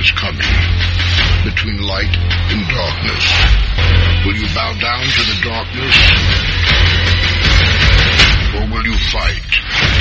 is coming, between light and darkness. Will you bow down to the darkness, or will you fight?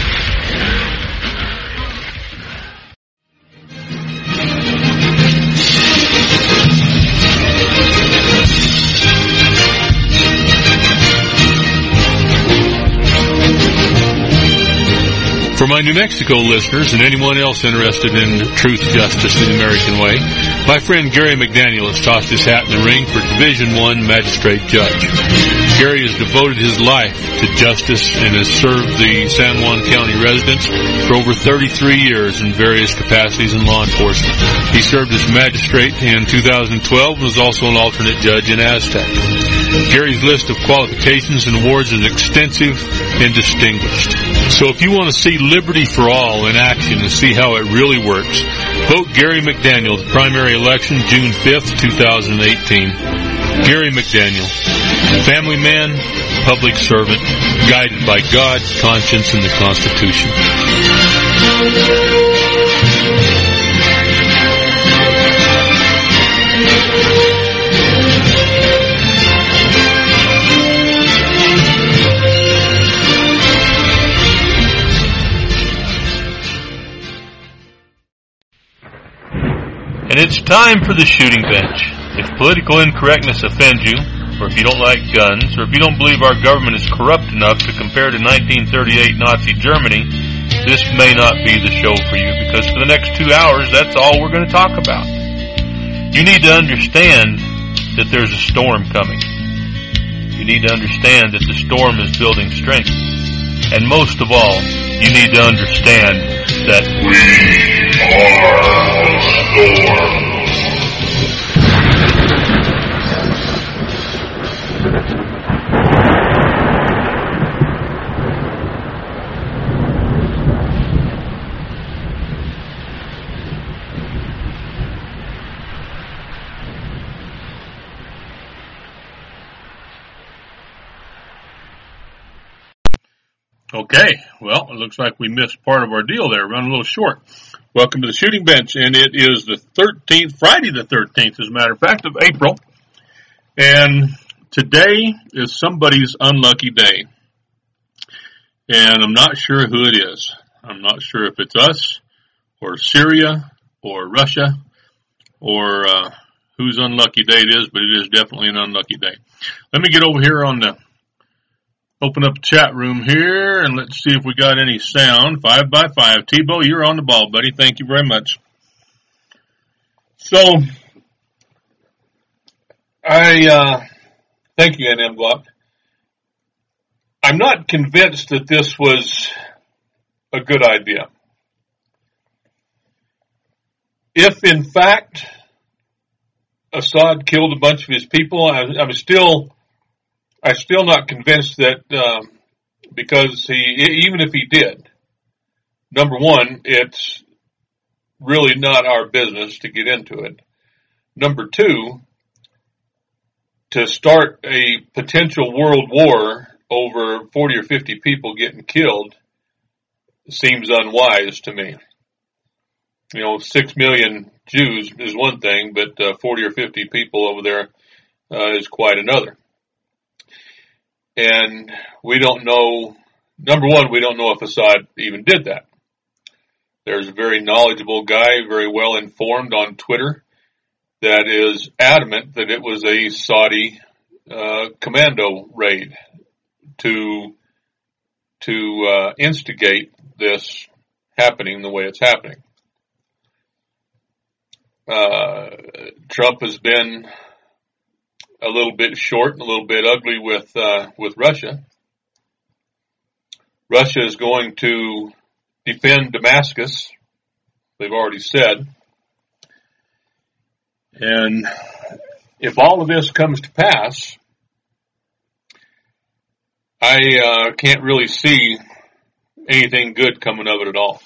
For my New Mexico listeners and anyone else interested in truth, justice, and the American way, my friend Gary McDaniel has tossed his hat in the ring for Division I Magistrate Judge. Gary has devoted his life to justice and has served the San Juan County residents for over 33 years in various capacities in law enforcement. He served as magistrate in 2012 and was also an alternate judge in Aztec. Gary's list of qualifications and awards is extensive and distinguished. So if you want to see liberty for all in action and see how it really works, vote Gary McDaniel, the primary election, June 5th, 2018. Gary McDaniel, family man, public servant, guided by God, conscience, and the Constitution. And it's time for the shooting bench. If political incorrectness offends you, or if you don't like guns, or if you don't believe our government is corrupt enough to compare to 1938 Nazi Germany, this may not be the show for you, because for the next 2 hours, that's all we're going to talk about. You need to understand that there's a storm coming. You need to understand that the storm is building strength. And most of all, you need to understand that we are the storm. Okay, well, it looks like we missed part of our deal there, running a little short. Welcome to the shooting bench, and it is the 13th, Friday the 13th, as a matter of fact, of April, and today is somebody's unlucky day, and I'm not sure who it is. I'm not sure if it's us, or Syria, or Russia, or whose unlucky day it is, but it is definitely an unlucky day. Let me get over here on the open up the chat room here, and let's see if we got any sound. 5x5. Tebow, you're on the ball, buddy. Thank you very much. So, thank you, NM Glock. I'm not convinced that this was a good idea. If, in fact, Assad killed a bunch of his people, I'm still not convinced that, because even if he did, number one, it's really not our business to get into it. Number two, to start a potential world war over 40 or 50 people getting killed seems unwise to me. 6 million Jews is one thing, but 40 or 50 people over there is quite another. And we don't know, number one, we don't know if Assad even did that. There's a very knowledgeable guy, very well informed on Twitter, that is adamant that it was a Saudi commando raid to instigate this happening the way it's happening. Trump has been a little bit short and a little bit ugly with Russia. Russia is going to defend Damascus, they've already said. And if all of this comes to pass, I can't really see anything good coming of it at all.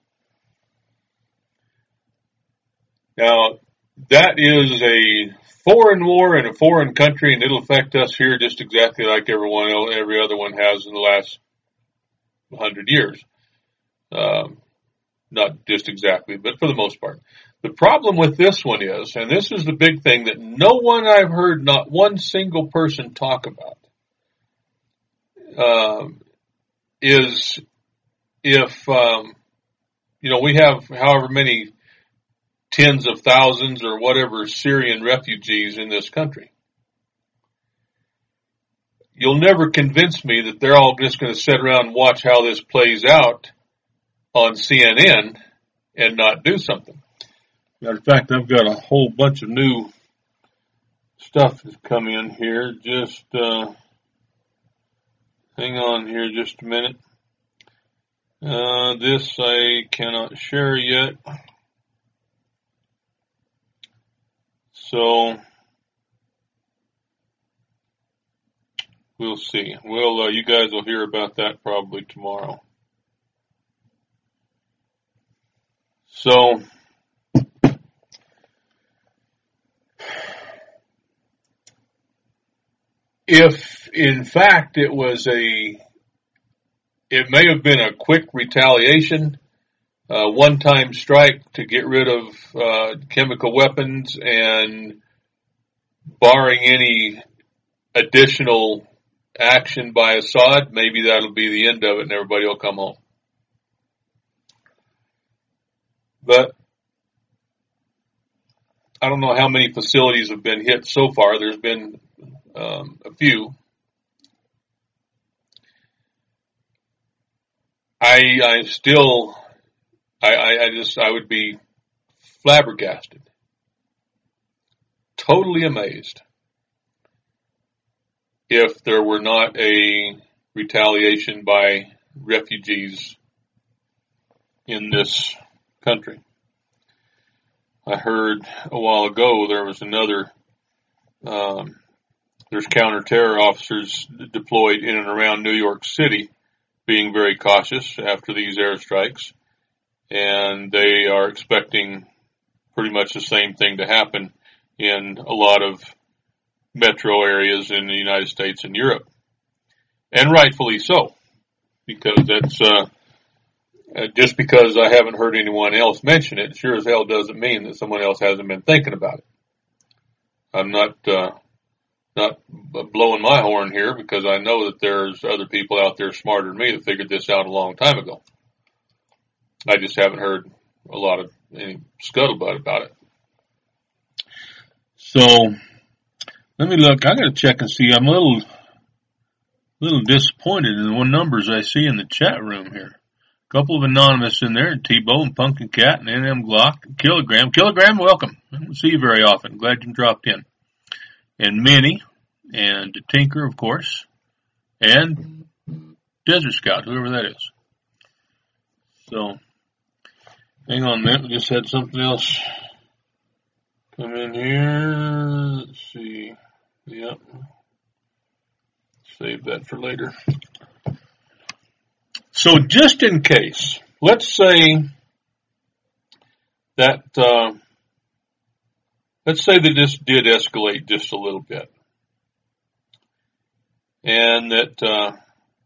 Now, that is a foreign war in a foreign country, and it'll affect us here just exactly like every other one has in the last 100 years. not just exactly, but for the most part. The problem with this one is, and this is the big thing that no one I've heard, not one single person talk about, is if, we have however many tens of thousands or whatever Syrian refugees in this country. You'll never convince me that they're all just going to sit around and watch how this plays out on CNN and not do something. Matter of fact, I've got a whole bunch of new stuff that's come in here. Just hang on here just a minute. This I cannot share yet. So we'll see. Well, you guys will hear about that probably tomorrow. So if in fact it may have been a quick retaliation, one-time strike to get rid of chemical weapons, and barring any additional action by Assad, maybe that'll be the end of it and everybody will come home. But I don't know how many facilities have been hit so far. There's been a few. I would be flabbergasted, totally amazed, if there were not a retaliation by refugees in this country. I heard a while ago there was there's counter-terror officers deployed in and around New York City, being very cautious after these airstrikes, and they are expecting pretty much the same thing to happen in a lot of metro areas in the United States and Europe. And rightfully so, because that's just because I haven't heard anyone else mention it, sure as hell doesn't mean that someone else hasn't been thinking about it. I'm not blowing my horn here, because I know that there's other people out there smarter than me that figured this out a long time ago. I just haven't heard a lot of any scuttlebutt about it. So let me look. I got to check and see. I'm a little disappointed in the numbers I see in the chat room here. A couple of anonymous in there, Tebow and Pumpkin Cat and NM Glock and Kilogram. Kilogram, welcome. I don't see you very often. Glad you dropped in. And Minnie and Tinker, of course, and Desert Scout, whoever that is. So, hang on a minute. We just had something else come in here. Let's see. Yep. Save that for later. So, just in case, let's say that this did escalate just a little bit, and that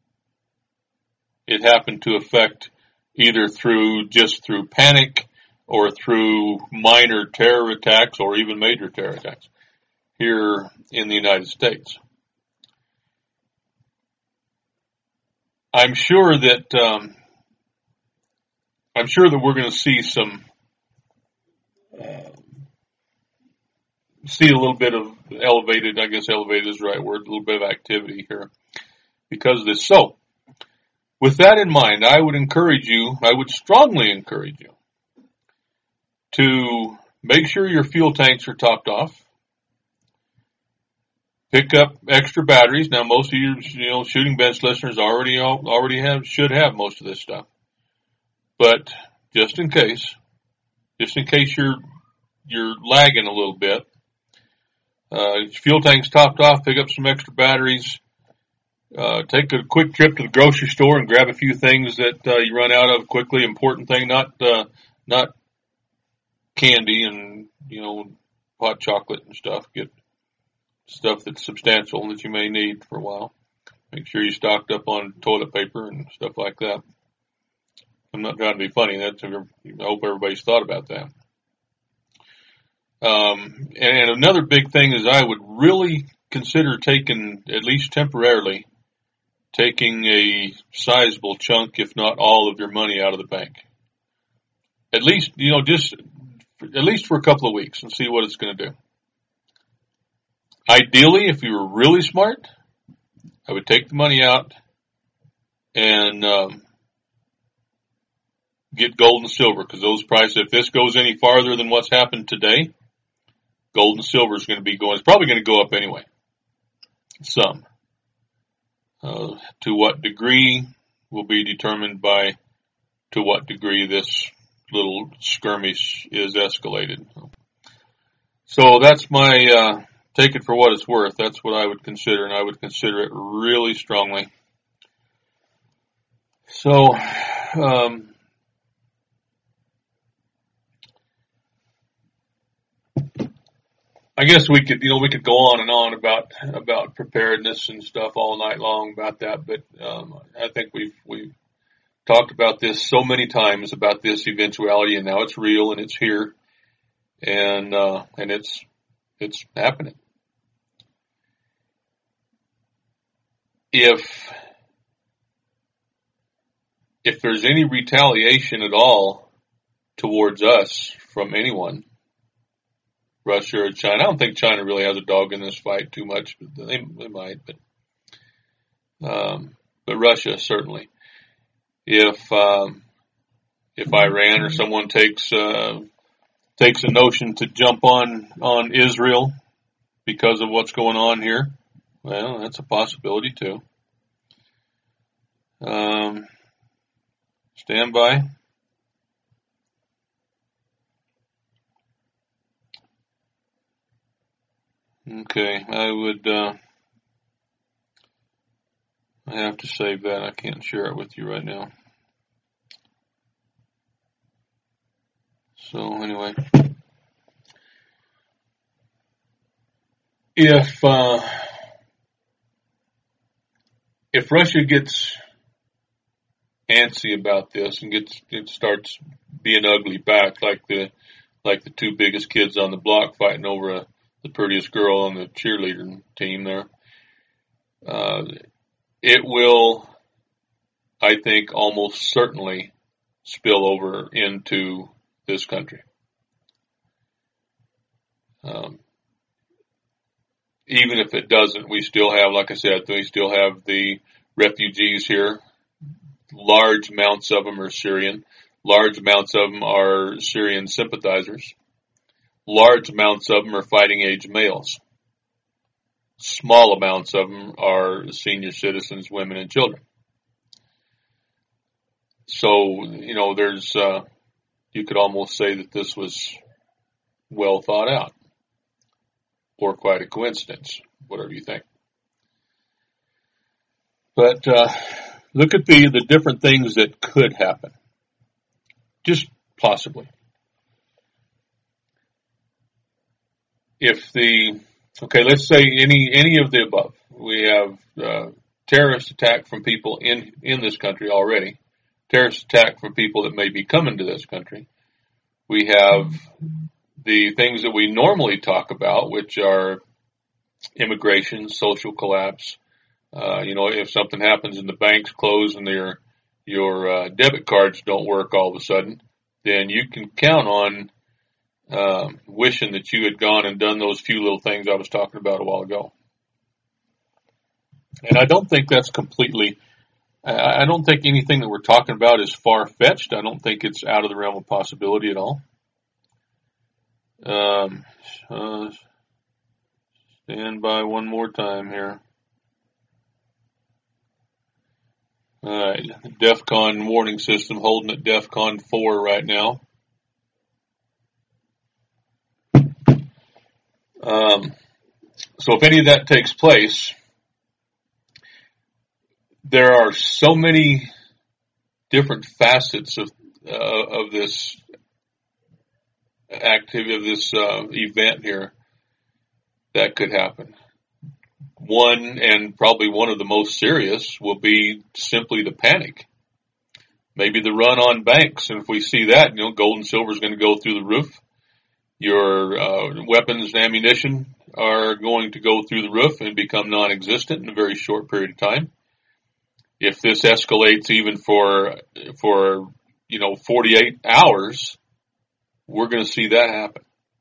it happened to affect either through panic or through minor terror attacks or even major terror attacks here in the United States. I'm sure that we're going to see see a little bit of elevated, I guess elevated is the right word, a little bit of activity here because of this. So, with that in mind, I would strongly encourage you to make sure your fuel tanks are topped off. Pick up extra batteries. Now, most of you, shooting bench listeners should have most of this stuff. But just in case you're lagging a little bit, fuel tanks topped off, pick up some extra batteries, take a quick trip to the grocery store and grab a few things that you run out of quickly. Important thing, not candy and, hot chocolate and stuff. Get stuff that's substantial that you may need for a while. Make sure you're stocked up on toilet paper and stuff like that. I'm not trying to be funny. I hope everybody's thought about that. And another big thing is I would really consider taking, at least temporarily, taking a sizable chunk, if not all, of your money out of the bank. At least, at least for a couple of weeks and see what it's going to do. Ideally, if you were really smart, I would take the money out and get gold and silver, because those prices, if this goes any farther than what's happened today, gold and silver is going to be going, it's probably going to go up anyway. Some. To what degree will be determined by to what degree this little skirmish is escalated. So that's my, take it for what it's worth. That's what I would consider, and I would consider it really strongly. So, I guess we could go on and on about preparedness and stuff all night long about that, but I think we've talked about this so many times about this eventuality, and now it's real and it's here, and it's happening. If there's any retaliation at all towards us from anyone, Russia or China. I don't think China really has a dog in this fight too much, but they might. But Russia certainly. If Iran or someone takes a notion to jump on Israel because of what's going on here, well, that's a possibility too. Stand by. Okay, I have to save that. I can't share it with you right now. So anyway, if Russia gets antsy about this and it starts being ugly back, like the two biggest kids on the block fighting over the prettiest girl on the cheerleader team there, it will, I think, almost certainly spill over into this country. Even if it doesn't, we still have, like I said, we still have the refugees here. Large amounts of them are Syrian. Large amounts of them are Syrian sympathizers. Large amounts of them are fighting age males. Small amounts of them are senior citizens, women, and children. So, there's, you could almost say that this was well thought out, or quite a coincidence, whatever you think. But look at the different things that could happen. Just possibly. Let's say any of the above. We have terrorist attack from people in this country already. Terrorist attack from people that may be coming to this country. We have the things that we normally talk about, which are immigration, social collapse. If something happens and the banks close and your debit cards don't work all of a sudden, then you can count on wishing that you had gone and done those few little things I was talking about a while ago. And I don't think that's I don't think anything that we're talking about is far-fetched. I don't think it's out of the realm of possibility at all. Stand by one more time here. All right, DEFCON warning system holding at DEFCON 4 right now. So if any of that takes place, there are so many different facets of this activity, of this event here that could happen. One, and probably one of the most serious, will be simply the panic. Maybe the run on banks, and if we see that, gold and silver is going to go through the roof. Your weapons and ammunition are going to go through the roof and become non-existent in a very short period of time. If this escalates even for 48 hours, we're going to see that happen.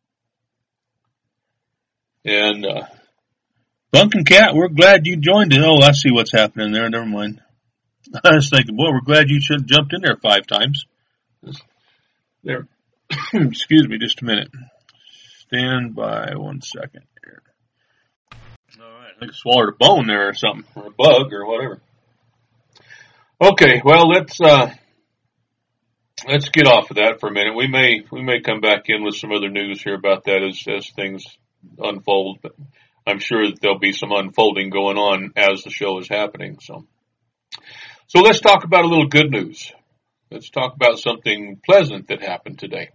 And Bunk and Cat, we're glad you joined it. Oh, I see what's happening there. Never mind. I was thinking, boy, we're glad you should have jumped in there 5 times. There. Excuse me just a minute. Stand by 1 second here. All right. I think I swallowed a bone there or something, or a bug or whatever. Okay, well, let's get off of that for a minute. We may come back in with some other news here about that as things unfold, but I'm sure that there'll be some unfolding going on as the show is happening. So let's talk about a little good news. Let's talk about something pleasant that happened today.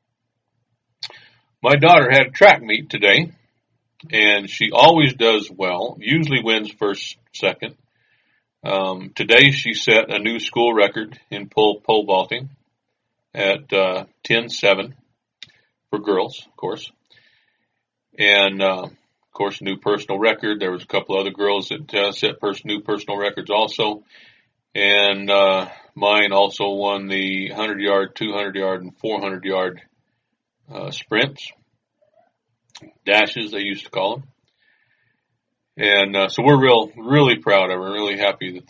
My daughter had a track meet today, and she always does well, usually wins first, second. Today she set a new school record in pole vaulting at 10.7 for girls, of course. And, of course, new personal record. There was a couple other girls that set new personal records also. And mine also won the 100-yard, 200-yard, and 400-yard sprints. Dashes, they used to call them. And so we're really proud of her, really happy that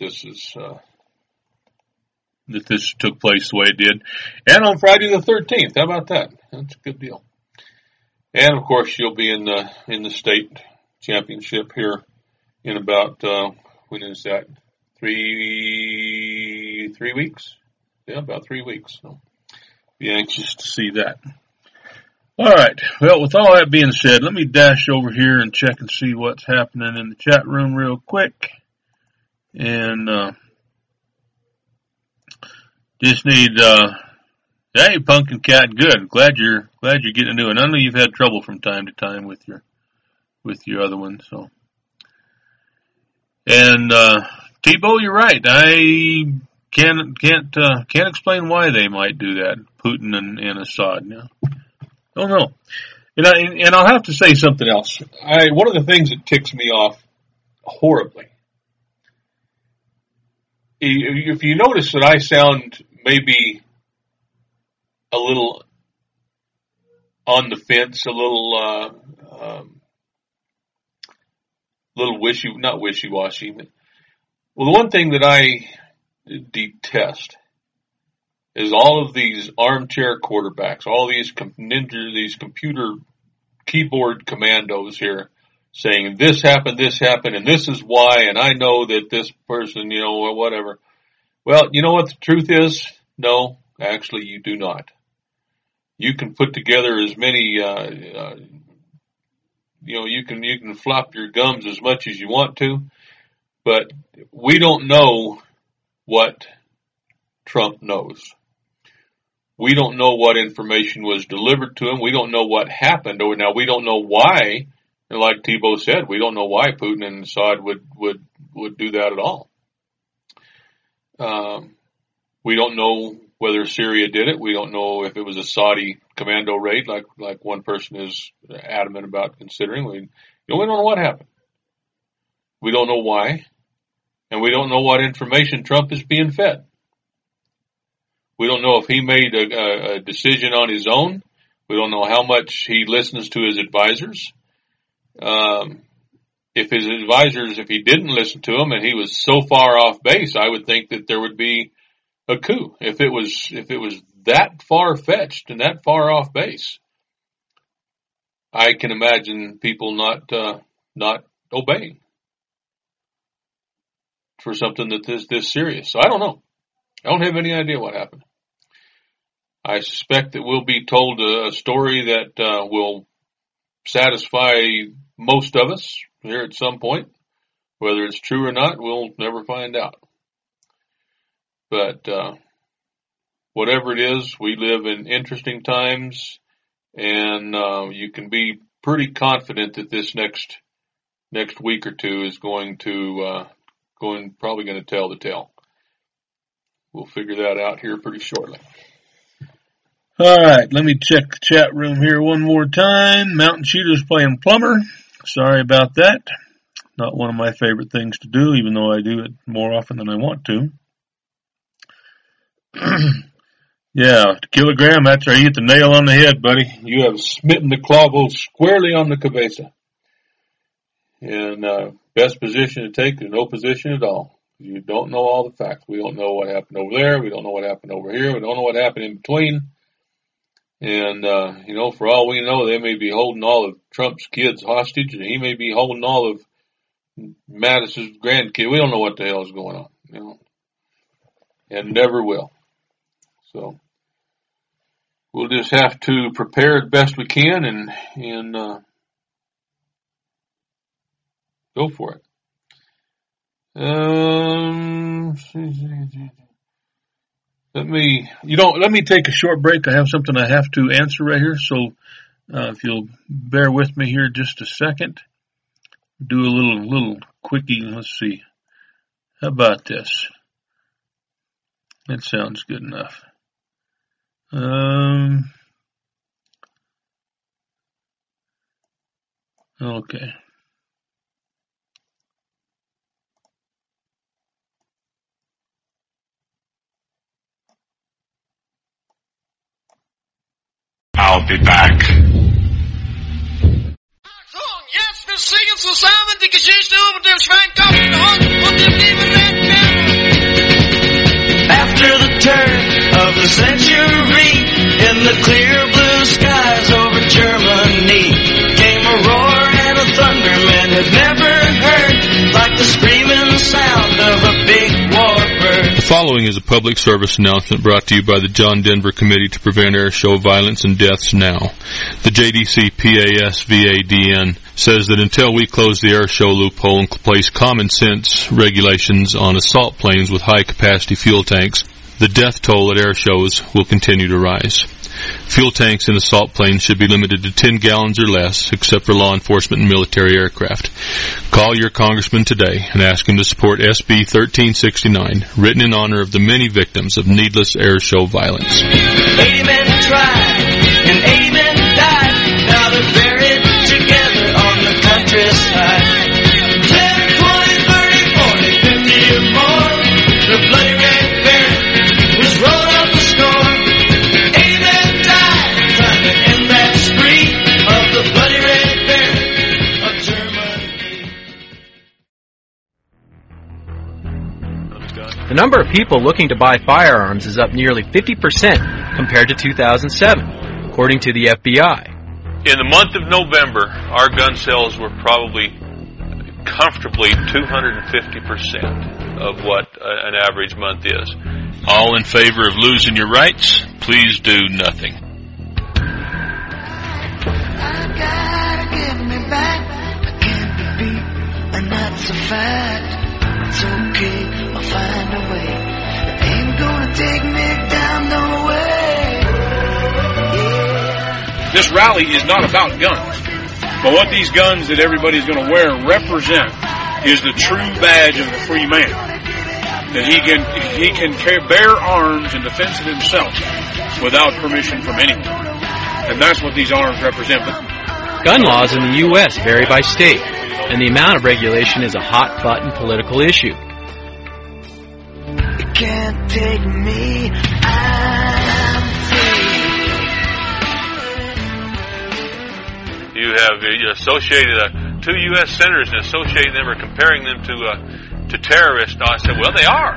this took place the way it did. And on Friday the 13th, how about that? That's a good deal. And of course, she'll be in the state championship here in about when is that? 3 weeks? Yeah, about 3 weeks. So be anxious to see that. All right. Well, with all that being said, let me dash over here and check and see what's happening in the chat room real quick. And just need hey, Pumpkin Cat, good. Glad you're getting a new one. I know you've had trouble from time to time with your other one. So, and Tebow, you're right. I can't explain why they might do that. Putin and Assad. Yeah. Don't know. And I'll have to say something else. One of the things that ticks me off horribly, if you notice that I sound maybe a little on the fence, a little not wishy-washy, but well, the one thing that I detest is all of these armchair quarterbacks, all these these computer keyboard commandos here saying this happened, and this is why, and I know that this person, or whatever. Well, you know what the truth is? No, actually you do not. You can put together as many, you can flop your gums as much as you want to, but we don't know what Trump knows. We don't know what information was delivered to him. We don't know what happened. Now, we don't know why, and like Tebow said, we don't know why Putin and Assad would do that at all. We don't know whether Syria did it. We don't know if it was a Saudi commando raid, like one person is adamant about considering. We don't know what happened. We don't know why, and we don't know what information Trump is being fed. We don't know if he made a decision on his own. We don't know how much he listens to his advisors. If he didn't listen to him and he was so far off base, I would think that there would be a coup. If it was that far fetched and that far off base, I can imagine people not obeying for something that is this serious. So I don't know. I don't have any idea what happened. I suspect that we'll be told a story that will satisfy most of us here at some point. Whether it's true or not, we'll never find out. But whatever it is, we live in interesting times, and you can be pretty confident that this next week or two is probably going to tell the tale. we'll figure that out here pretty shortly. All right, let me check the chat room here one more time. Mountain Cheetah's playing Plumber. Sorry about that. Not one of my favorite things to do, even though I do it more often than I want to. Yeah, Kilogram, that's right. You hit the nail on the head, buddy. You have smitten the clavo squarely on the cabeza. And best position to take is no position at all. You don't know all the facts. We don't know what happened over there. We don't know what happened over here. We don't know what happened in between. And, for all we know, they may be holding all of Trump's kids hostage, and he may be holding all of Mattis's grandkids. We don't know what the hell is going on, and never will. So we'll just have to prepare as best we can and go for it. Let me take a short break. I have something I have to answer right here. So, if you'll bear with me here just a second, do a little quickie. Let's see. How about this? That sounds good enough. Okay. I'll be back. Jetzt wir singen zusammen die Geschichte über den Schweinkopf und den lieben Red Baron. After the turn of the century, in the clear blue skies over Germany, came a roar and a thunder men had never heard, like the screaming sound of a big warbird. The following is a public service announcement brought to you by the John Denver Committee to Prevent Air Show Violence and Deaths Now. The JDC-PASVADN says that until we close the air show loophole and place common sense regulations on assault planes with high-capacity fuel tanks, the death toll at air shows will continue to rise. Fuel tanks in assault planes should be limited to 10 gallons or less, except for law enforcement and military aircraft. Call your congressman today and ask him to support SB 1369, written in honor of the many victims of needless air show violence. 80 men tried and 80 men died. Now they're buried together on the countryside. 10, 20, 30, 40, 50 or more. The bloody Red Baron was rolled up a score. 80 men died trying to end that spree of the bloody Red Baron of Germany. The number of people looking to buy firearms is up nearly 50% compared to 2007, according to the FBI. In the month of November, our gun sales were probably comfortably 250% of what an average month is. All in favor of losing your rights? Please do nothing. I gotta get me back. I can't be beat, and that's a fact. It's okay, I'll find a way. It ain't gonna take me down no way. Yeah. This rally is not about guns, but what these guns that everybody's going to wear represent is the true badge of the free man. That he can bear arms in defense of himself without permission from anyone, and that's what these arms represent. Gun laws in the U.S. vary by state, and the amount of regulation is a hot-button political issue. You can't take me, I'm free. You have associated two U.S. senators and associating them or comparing them to terrorists. No, I said, well, they are.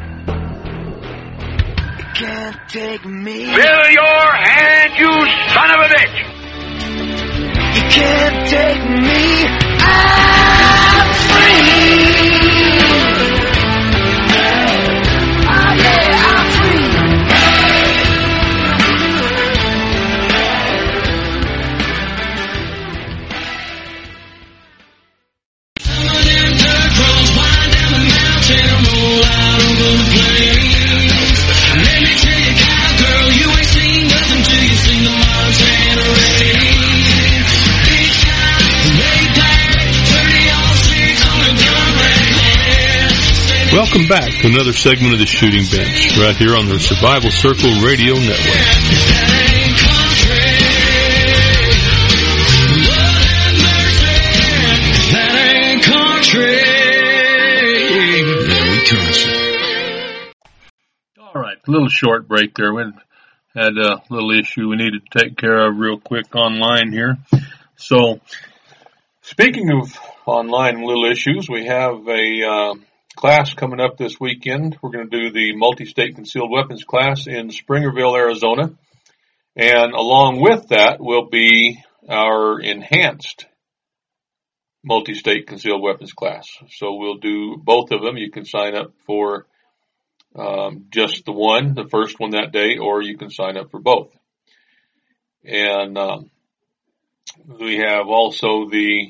You can't take me. Fill your hand, you son of a bitch! You can't take me, I'm free. Oh yeah, I'm free. Let me tell you, cowgirl, you ain't seen nothing till you Welcome back to another segment of the Shooting Bench, right here on the Survival Circle Radio Network. All right, a little short break there. We had a little issue we needed to take care of real quick online here. So, speaking of online little issues, we have a class coming up this weekend. We're going to do the multi-state concealed weapons class in Springerville, Arizona. And along with that will be our enhanced multi-state concealed weapons class. So we'll do both of them. You can sign up for just the first one that day, or you can sign up for both. And we have also the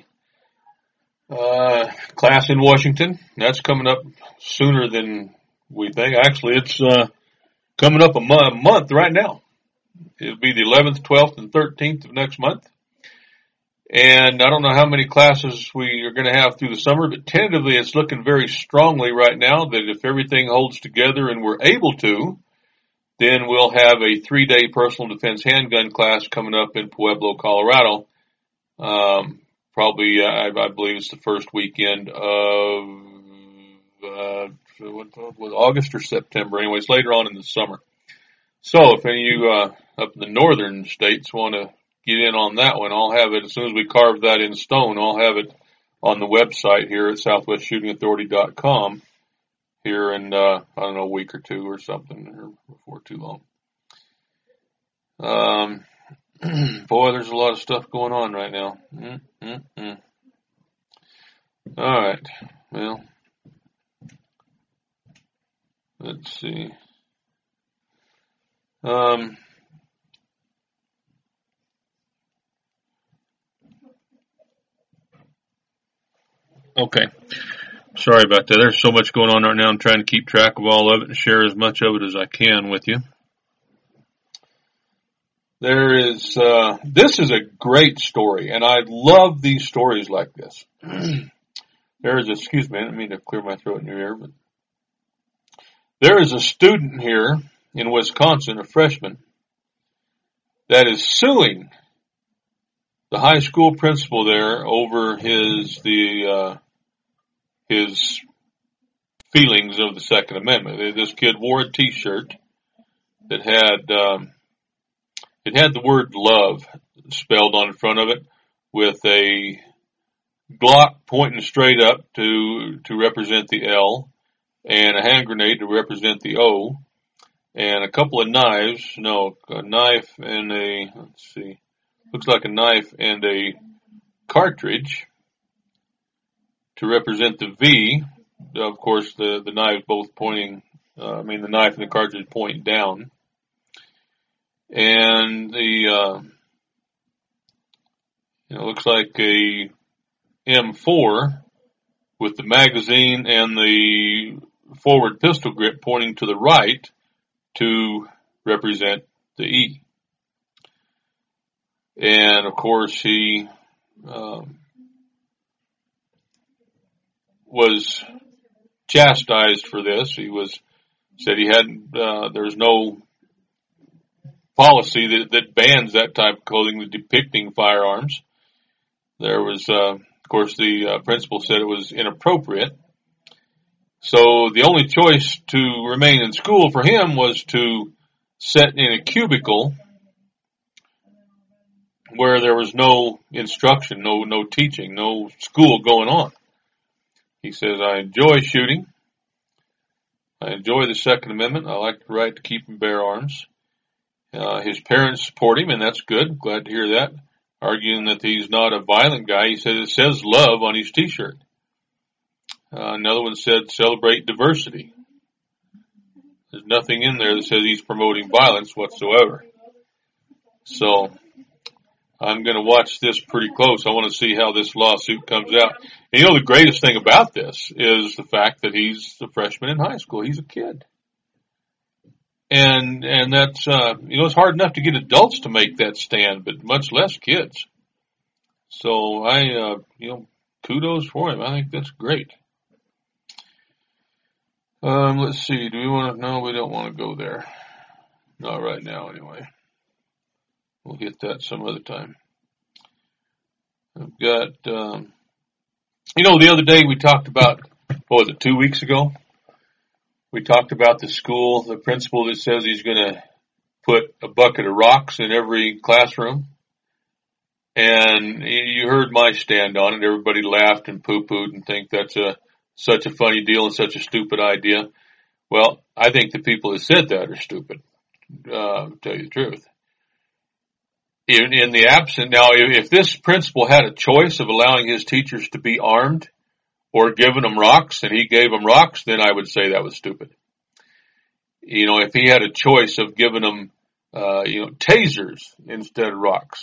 class in Washington. That's coming up sooner than we think. Actually, it's coming up a month right now. It'll be the 11th, 12th, and 13th of next month. And I don't know how many classes we are going to have through the summer, but tentatively it's looking very strongly right now that if everything holds together and we're able to, then we'll have a 3-day personal defense handgun class coming up in Pueblo, Colorado. Probably, I believe it's the first weekend of August or September. Anyways, later on in the summer. So if any of you up in the northern states want to get in on that one, I'll have it as soon as we carve that in stone. I'll have it on the website here at southwestshootingauthority.com here in, I don't know, a week or two or something, or before too long. Boy, there's a lot of stuff going on right now. All right. Well, let's see. Okay. Sorry about that. There's so much going on right now. I'm trying to keep track of all of it and share as much of it as I can with you. There is, this is a great story, and I love these stories like this. There is, excuse me, I didn't mean to clear my throat in your ear, but there is a student here in Wisconsin, a freshman, that is suing the high school principal there over his feelings of the Second Amendment. This kid wore a T-shirt that had the word love spelled on the front of it with a Glock pointing straight up to represent the L, and a hand grenade to represent the O, and a couple of knives, a knife and looks like a knife and a cartridge to represent the V. Of course, the knives both pointing, the knife and the cartridge point down. And it looks like a M4 with the magazine and the forward pistol grip pointing to the right to represent the E. And of course he was chastised for this. Said he hadn't, there's no policy that bans that type of clothing depicting firearms. There was, of course, the principal said it was inappropriate. So the only choice to remain in school for him was to sit in a cubicle where there was no instruction, no teaching, no school going on. He says, I enjoy shooting. I enjoy the Second Amendment. I like the right to keep and bear arms. His parents support him, and that's good. Glad to hear that. Arguing that he's not a violent guy. He said it says love on his T-shirt. Another one said celebrate diversity. There's nothing in there that says he's promoting violence whatsoever. So I'm going to watch this pretty close. I want to see how this lawsuit comes out. And the greatest thing about this is the fact that he's a freshman in high school. He's a kid. And that's, it's hard enough to get adults to make that stand, but much less kids. So I, kudos for him. I think that's great. Let's see. Do we want to? No, we don't want to go there. Not right now, anyway. We'll hit that some other time. I've got, the other day we talked about, what was it, 2 weeks ago? We talked about the school, the principal that says he's going to put a bucket of rocks in every classroom. And you heard my stand on it. Everybody laughed and poo-pooed and think that's such a funny deal and such a stupid idea. Well, I think the people that said that are stupid, to tell you the truth. In the absent, now, if this principal had a choice of allowing his teachers to be armed or giving them rocks, and he gave them rocks, then I would say that was stupid. If he had a choice of giving them, tasers instead of rocks,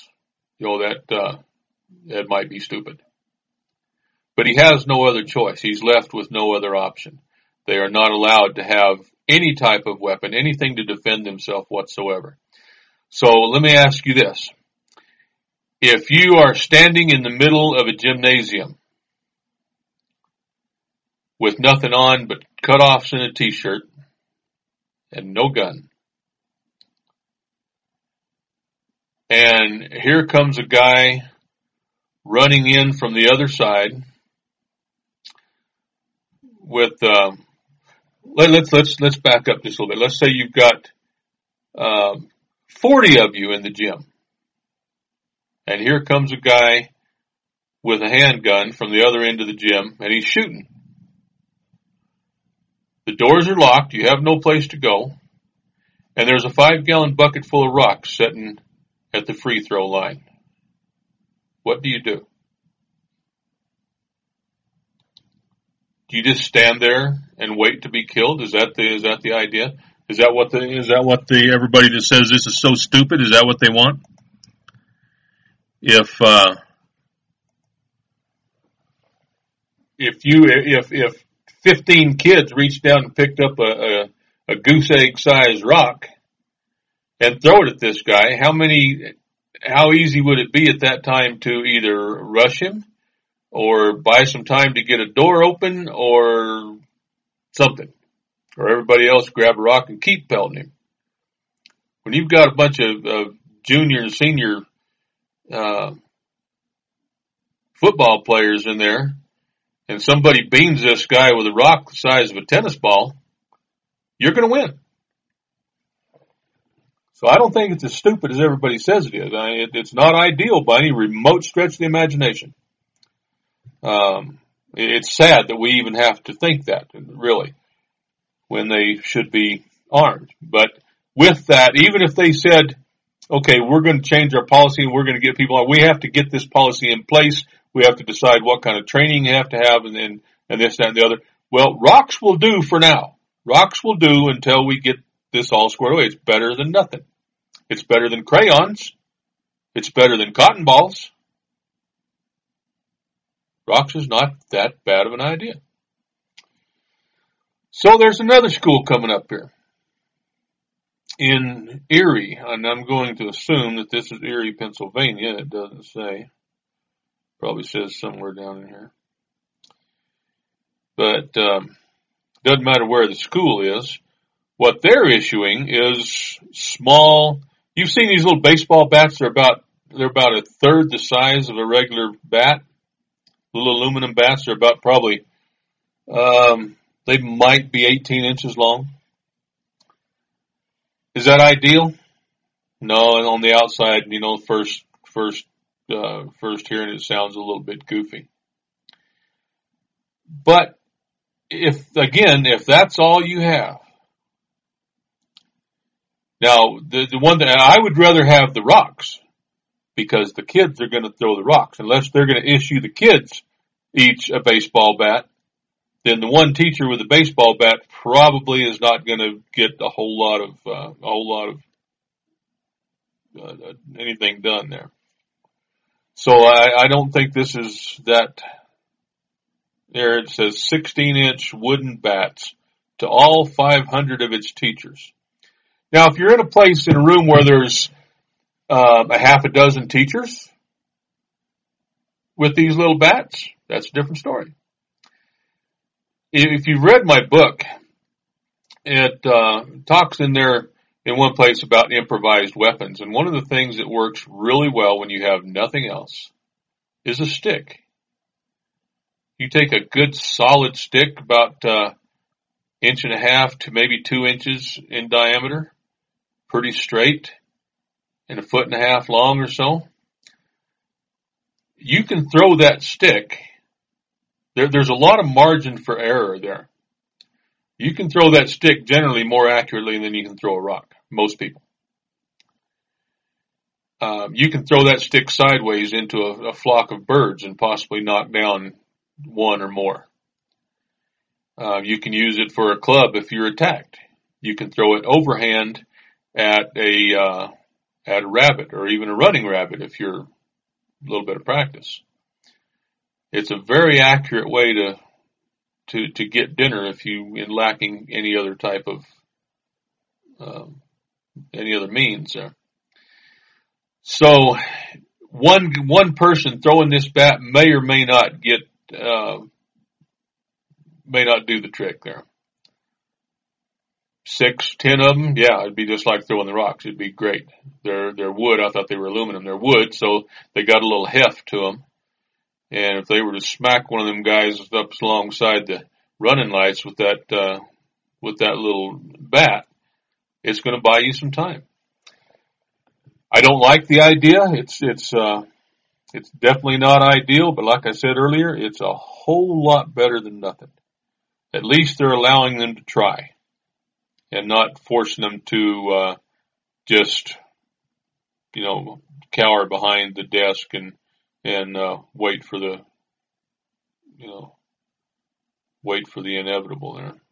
that might be stupid. But he has no other choice. He's left with no other option. They are not allowed to have any type of weapon, anything to defend themselves whatsoever. So let me ask you this. If you are standing in the middle of a gymnasium with nothing on but cutoffs and a t-shirt and no gun, and here comes a guy running in from the other side with, let's back up just a little bit. Let's say you've got 40 of you in the gym. And here comes a guy with a handgun from the other end of the gym, and he's shooting. The doors are locked. You have no place to go. And there's a 5-gallon bucket full of rocks sitting at the free throw line. What do you do? Do you just stand there and wait to be killed? Is that the idea? Is that what everybody that says this is so stupid, is that what they want? If 15 kids reached down and picked up a goose egg sized rock and throw it at this guy, how easy would it be at that time to either rush him or buy some time to get a door open or something? Or everybody else grab a rock and keep pelting him. When you've got a bunch of junior and senior football players in there, and somebody beams this guy with a rock the size of a tennis ball, you're going to win. So I don't think it's as stupid as everybody says it is. It's not ideal by any remote stretch of the imagination. It's sad that we even have to think that, really, when they should be armed. But with that, even if they said, okay, we're going to change our policy and we're going to get people on, we have to get this policy in place. We have to decide what kind of training you have to have and this, that, and the other. Well, rocks will do for now. Rocks will do until we get this all squared away. It's better than nothing. It's better than crayons. It's better than cotton balls. Rocks is not that bad of an idea. So there's another school coming up here in Erie, and I'm going to assume that this is Erie, Pennsylvania. It doesn't say. Probably says somewhere down in here. But doesn't matter where the school is. What they're issuing is small. You've seen these little baseball bats. They're about a third the size of a regular bat. Little aluminum bats. They're about probably they might be 18 inches long. Is that ideal? No, and on the outside, first hearing it sounds a little bit goofy. But if that's all you have, now the one that I would rather have the rocks, because the kids are going to throw the rocks, unless they're going to issue the kids each a baseball bat. Then the one teacher with a baseball bat probably is not going to get a whole lot of anything done there. So I don't think this is that. There it says 16-inch wooden bats to all 500 of its teachers. Now, if you're in a room where there's a half a dozen teachers with these little bats, that's a different story. If you've read my book, it talks in there in one place about improvised weapons. And one of the things that works really well when you have nothing else is a stick. You take a good solid stick about 1.5 inches to maybe 2 inches in diameter, pretty straight, and 1.5 feet long or so. You can throw that stick. There's a lot of margin for error there. You can throw that stick generally more accurately than you can throw a rock, most people. You can throw that stick sideways into a flock of birds and possibly knock down one or more. You can use it for a club if you're attacked. You can throw it overhand at a rabbit or even a running rabbit if you're a little bit of practice. It's a very accurate way to get dinner if you in lacking any other type of any other means there. So one person throwing this bat may or may not do the trick there. 6, 10 of them, yeah, it'd be just like throwing the rocks. It'd be great. They're wood. I thought they were aluminum. They're wood, so they got a little heft to them. And if they were to smack one of them guys up alongside the running lights with that little bat, it's going to buy you some time. I don't like the idea. It's definitely not ideal, but like I said earlier, it's a whole lot better than nothing. At least they're allowing them to try and not forcing them to just, cower behind the desk and wait for the inevitable there.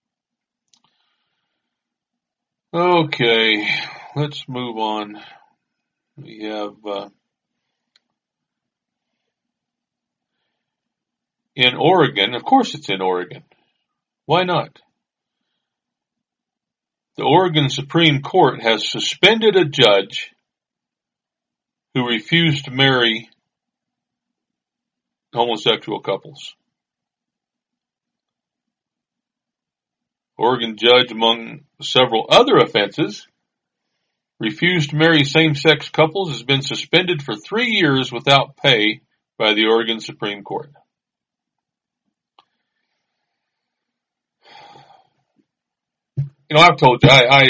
Okay, let's move on. We have in Oregon, of course it's in Oregon. Why not? The Oregon Supreme Court has suspended a judge who refused to marry homosexual couples. Oregon judge, among several other offenses, refused to marry same-sex couples, has been suspended for 3 years without pay by the Oregon Supreme Court. I've told you,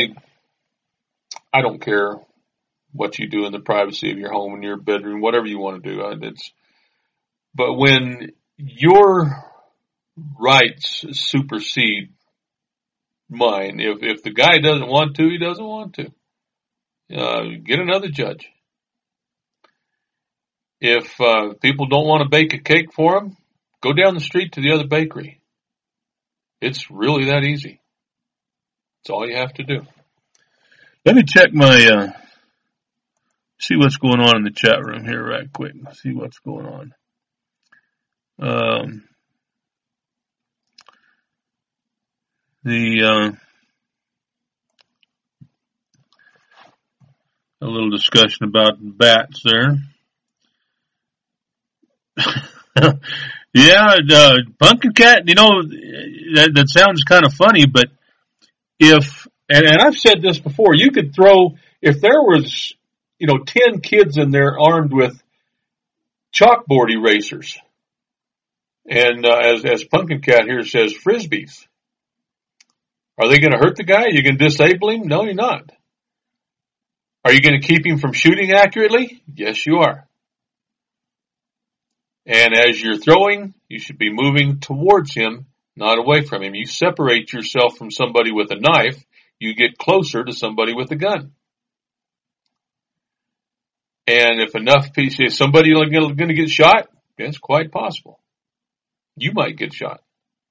I don't care what you do in the privacy of your home, in your bedroom, whatever you want to do. But when your rights supersede mine, if the guy doesn't want to, he doesn't want to. Get another judge. If people don't want to bake a cake for them, go down the street to the other bakery. It's really that easy. That's all you have to do. Let me check my, see what's going on in the chat room here right quick. See what's going on. A little discussion about bats there. Yeah, Pumpkin Cat, that sounds kind of funny, but and I've said this before, you could throw, if there was, 10 kids in there armed with chalkboard erasers, and as Pumpkin Cat here says, frisbees, are they going to hurt the guy? Are you going to disable him? No, you're not. Are you going to keep him from shooting accurately? Yes, you are. And as you're throwing, you should be moving towards him, not away from him. You separate yourself from somebody with a knife, you get closer to somebody with a gun. And if somebody going to get shot, it's quite possible. You might get shot.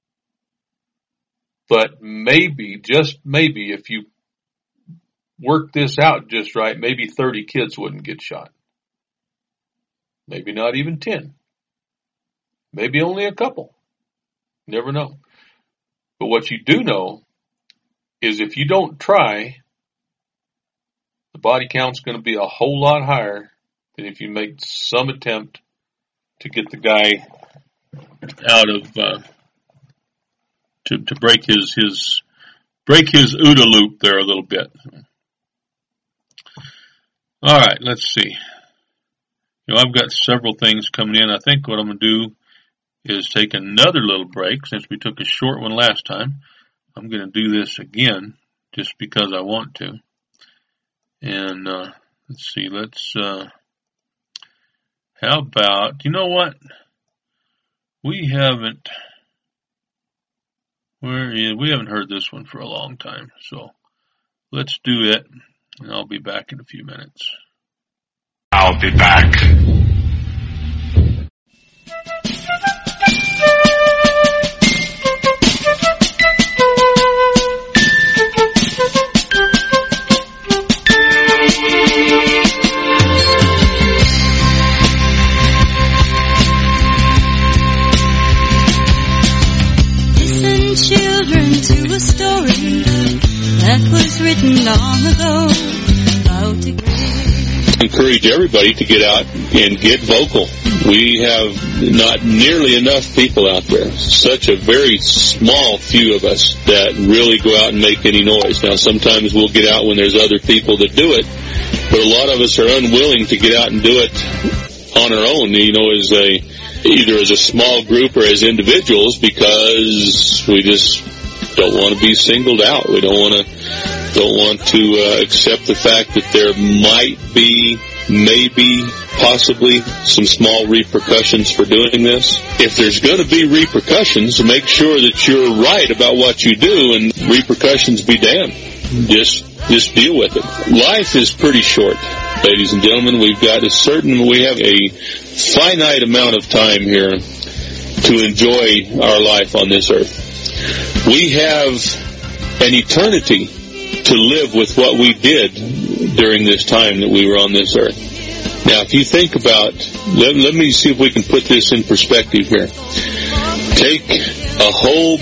But maybe, just maybe, if you work this out just right, maybe 30 kids wouldn't get shot. Maybe not even 10. Maybe only a couple. Never know. But what you do know is if you don't try, the body count's going to be a whole lot higher than if you make some attempt to get the guy out of, to break his break his OODA loop there a little bit. All right, let's see. I've got several things coming in. I think what I'm going to do is take another little break since we took a short one last time. I'm going to do this again just because I want to. And let's see, how about, you know what? We haven't heard this one for a long time, so let's do it, and I'll be back in a few minutes. I'll be back. Children, to a story that was written long ago about a great... Encourage everybody to get out and get vocal. We have not nearly enough people out there. Such a very small few of us that really go out and make any noise. Now, sometimes we'll get out when there's other people that do it, but a lot of us are unwilling to get out and do it on our own, either as a small group or as individuals, because we just don't want to be singled out. We don't want to accept the fact that there might be, maybe, possibly some small repercussions for doing this. If there's going to be repercussions, make sure that you're right about what you do, and repercussions be damned. Just deal with it. Life is pretty short, ladies and gentlemen. We have a finite amount of time here to enjoy our life on this earth. We have an eternity to live with what we did during this time that we were on this earth. Now, if you think about, let me see if we can put this in perspective here. Take a whole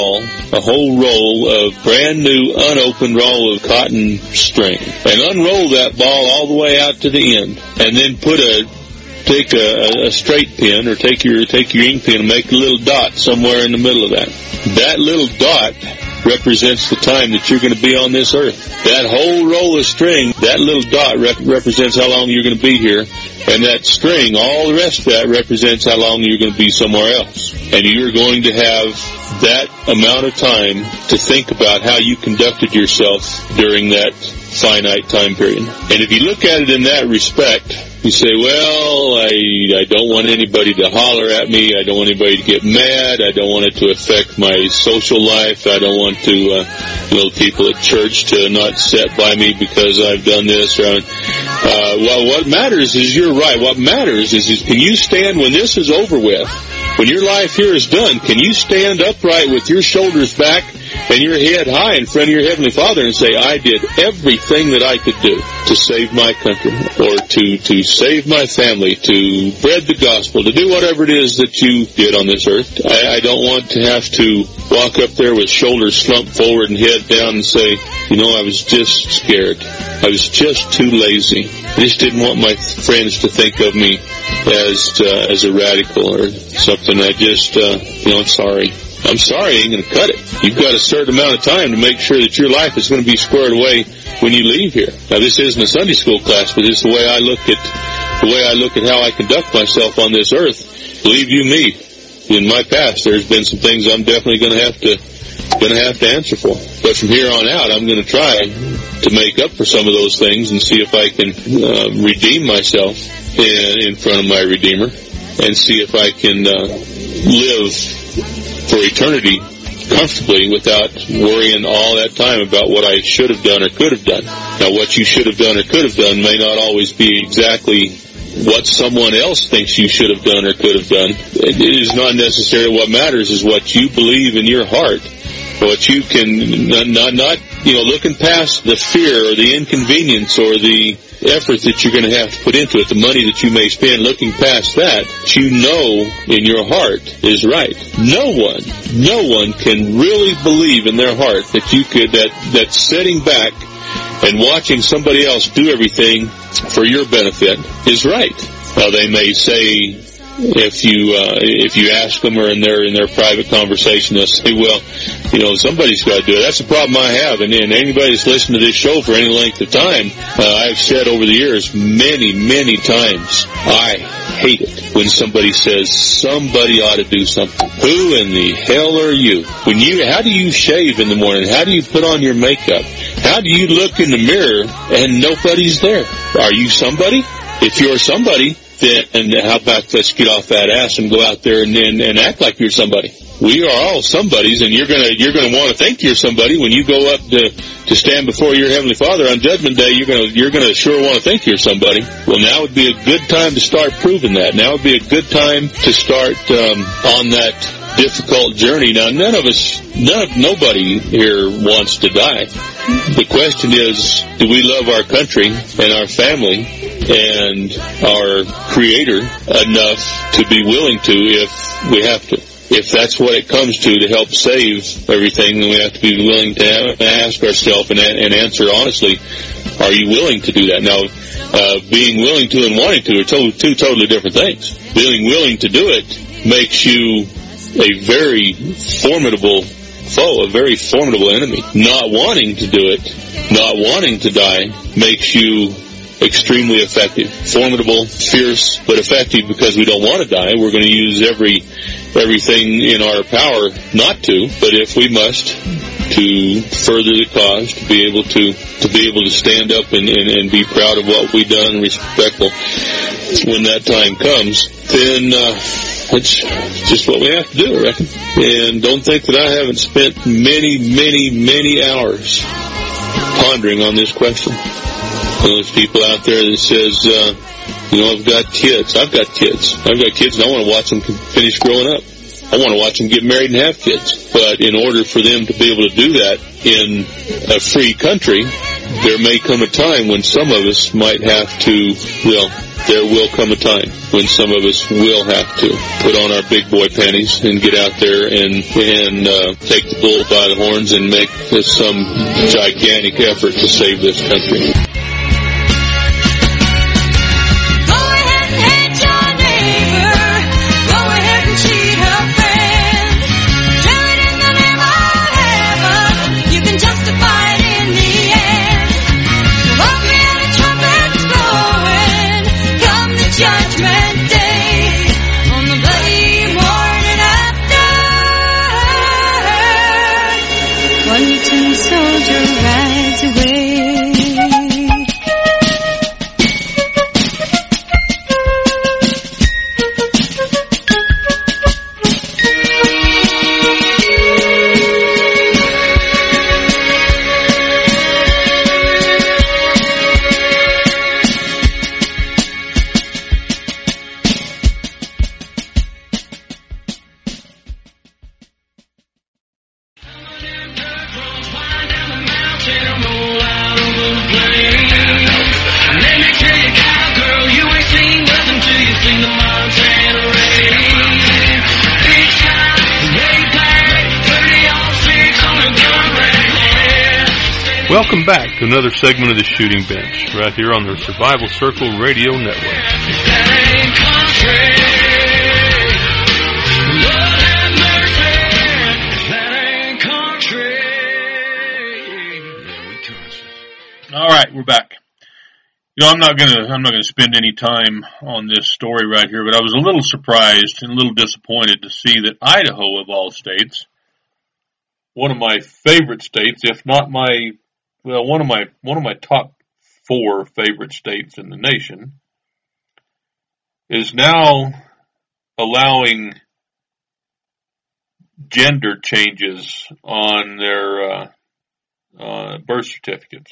roll of brand new unopened roll of cotton string, and unroll that ball all the way out to the end, and then take a straight pen, or take your ink pen and make a little dot somewhere in the middle of that. That little dot represents the time that you're going to be on this earth. That whole roll of string, that little dot represents how long you're going to be here. And that string, all the rest of that, represents how long you're going to be somewhere else. And you're going to have that amount of time to think about how you conducted yourself during that finite time period. And if you look at it in that respect, you say, well, I don't want anybody to holler at me. I don't want anybody to get mad. I don't want it to affect my social life. I don't want people at church to not sit by me because I've done this. Well, what matters is you're right. What matters is can you stand when this is over with? When your life here is done, can you stand upright with your shoulders back and your head high in front of your Heavenly Father and say, I did everything that I could do to save my country, or to save my family, to spread the gospel, to do whatever it is that you did on this earth. I don't want to have to walk up there with shoulders slumped forward and head down and say, I was just scared. I was just too lazy. I just didn't want my friends to think of me as a radical or something. I just, I'm sorry. I'm sorry, I ain't going to cut it. You've got a certain amount of time to make sure that your life is going to be squared away when you leave here. Now, this isn't a Sunday school class, but it's the way I look at how I conduct myself on this earth. Believe you me, in my past, there's been some things I'm definitely going to have to answer for. But from here on out, I'm going to try to make up for some of those things and see if I can redeem myself in front of my Redeemer, and see if I can live for eternity comfortably without worrying all that time about what I should have done or could have done. Now, what you should have done or could have done may not always be exactly what someone else thinks you should have done or could have done. It is not necessarily what matters is what you believe in your heart. What you can not looking past the fear or the inconvenience or the effort that you're going to have to put into it, the money that you may spend, looking past that, you know in your heart is right. No one can really believe in their heart that you could, that sitting back and watching somebody else do everything for your benefit is right. Now, they may say if you ask them or in their private conversation, they'll say, well, somebody's got to do it. That's the problem I have. And anybody that's listened to this show for any length of time, I've said over the years many, many times, I hate it when somebody says somebody ought to do something. Who in the hell are you? How do you shave in the morning? How do you put on your makeup? How do you look in the mirror and nobody's there? Are you somebody? If you're somebody, then how about let's get off that ass and go out there and act like you're somebody. We are all somebodies, and you're gonna want to think you're somebody when you go up to stand before your Heavenly Father on Judgment Day. You're gonna sure want to think you're somebody. Well, now would be a good time to start proving that. Now would be a good time to start on that difficult journey. Now, nobody here wants to die. The question is, do we love our country and our family and our Creator enough to be willing to if we have to? If that's what it comes to help save everything, then we have to be willing to ask ourselves and answer honestly, are you willing to do that? Now, being willing to and wanting to are two totally different things. Being willing to do it makes you a very formidable foe, a very formidable enemy. Not wanting to do it, not wanting to die, makes you extremely effective. Formidable, fierce, but effective because we don't want to die. We're going to use everything in our power not to, but if we must, to further the cause, to be able to stand up and be proud of what we've done and respectful when that time comes, then it's just what we have to do, I reckon. And don't think that I haven't spent many, many, many hours pondering on this question. There's people out there that says, I've got kids. I've got kids, and I want to watch them finish growing up. I want to watch them get married and have kids. But in order for them to be able to do that in a free country, there may come a time when some of us might have to, there will come a time when some of us will have to put on our big boy panties and get out there and take the bull by the horns and make some gigantic effort to save this country. Welcome back to another segment of the Shooting Bench, right here on the Survival Circle Radio Network. All right, we're back. I'm not gonna spend any time on this story right here, but I was a little surprised and a little disappointed to see that Idaho, of all states, one of my favorite states, if not one of my top 4 favorite states in the nation, is now allowing gender changes on their birth certificates.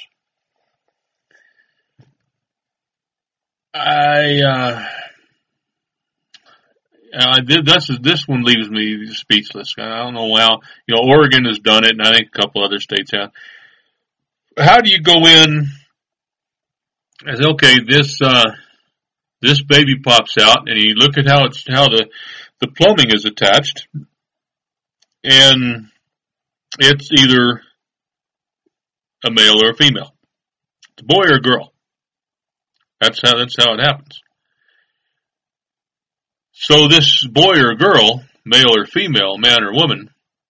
This one leaves me speechless. I don't know how. Oregon has done it, and I think a couple other states have. How do you go in as, okay, this baby pops out, and you look at how the plumbing is attached, and it's either a male or a female. It's a boy or a girl. That's how it happens. So this boy or girl, male or female, man or woman,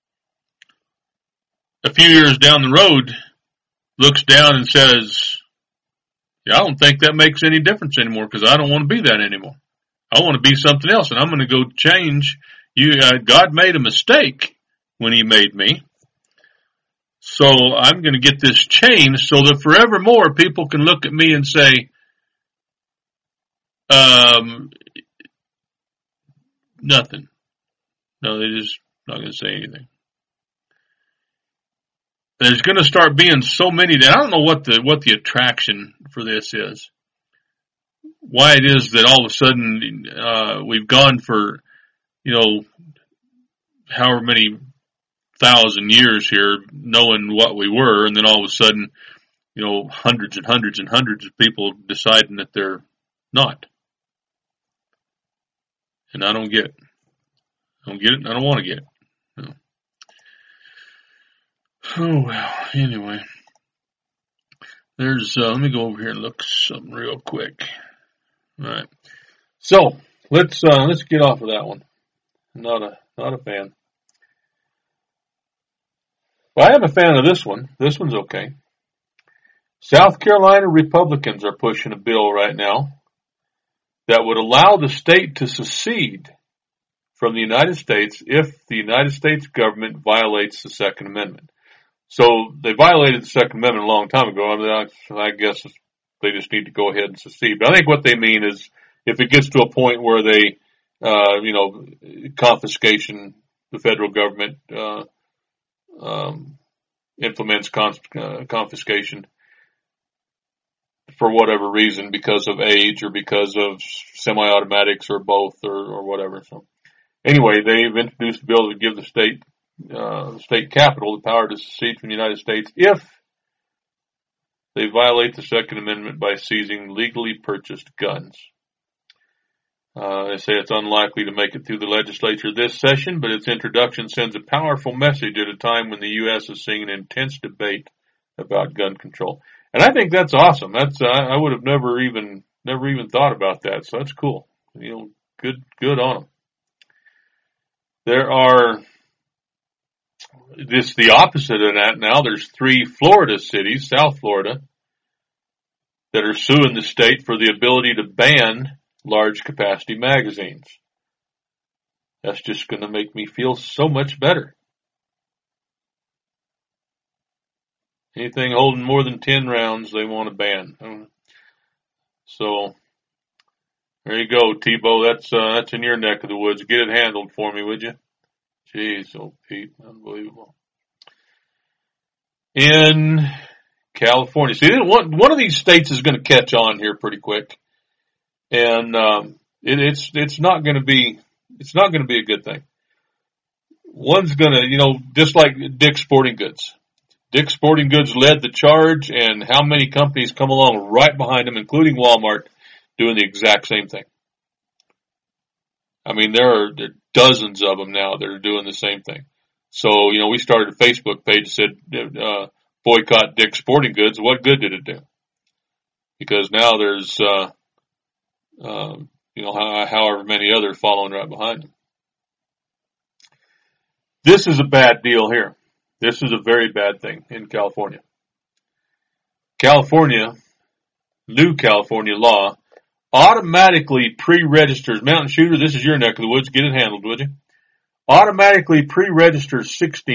a few years down the road, looks down and says, yeah, I don't think that makes any difference anymore because I don't want to be that anymore. I want to be something else, and I'm going to go change. God made a mistake when He made me. So I'm going to get this changed so that forevermore people can look at me and say, nothing. No, they're just not going to say anything. There's going to start being so many that I don't know what the attraction for this is. Why it is that all of a sudden we've gone for, however many thousand years here knowing what we were, and then all of a sudden, hundreds and hundreds and hundreds of people deciding that they're not. And I don't get it. I don't get it, and I don't want to get it. No. Oh, well, anyway. There's, let me go over here and look something real quick. All right. So, let's get off of that one. Not a fan. Well, I am a fan of this one. This one's okay. South Carolina Republicans are pushing a bill right now that would allow the state to secede from the United States if the United States government violates the Second Amendment. So they violated the Second Amendment a long time ago. I guess they just need to go ahead and secede. But I think what they mean is if it gets to a point where they, confiscation, the federal government implements confiscation for whatever reason, because of age or because of semi-automatics or both or whatever. So anyway, they've introduced a bill to give the state capital the power to secede from the United States if they violate the Second Amendment by seizing legally purchased guns. They say it's unlikely to make it through the legislature this session, but its introduction sends a powerful message at a time when the U.S. is seeing an intense debate about gun control. And I think that's awesome. I would have never even thought about that. So that's cool. Good on them. This the opposite of that now. There's 3 Florida cities, South Florida, that are suing the state for the ability to ban large capacity magazines. That's just going to make me feel so much better. Anything holding more than 10 rounds, they want to ban. So, there you go, Tebow. That's in your neck of the woods. Get it handled for me, would you? Jeez, oh Pete, unbelievable. In California, see, one of these states is going to catch on here pretty quick, and it's not going to be a good thing. One's going to, just like Dick's Sporting Goods. Dick's Sporting Goods led the charge, and how many companies come along right behind them, including Walmart, doing the exact same thing. I mean, there are dozens of them now that are doing the same thing. So, we started a Facebook page that said, boycott Dick's Sporting Goods. What good did it do? Because now there's, however many others following right behind them. This is a bad deal here. This is a very bad thing in California. New California law automatically pre-registers, Mountain Shooter, this is your neck of the woods, get it handled, would you? Automatically pre-registers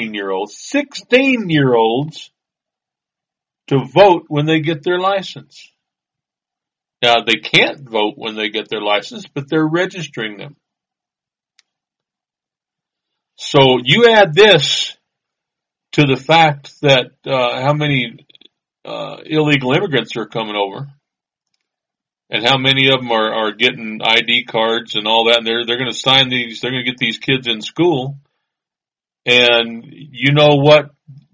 16-year-olds to vote when they get their license. Now, they can't vote when they get their license, but they're registering them. So you add this to the fact that how many illegal immigrants are coming over, and how many of them are getting ID cards and all that, and they're going to sign these, they're going to get these kids in school, and you know what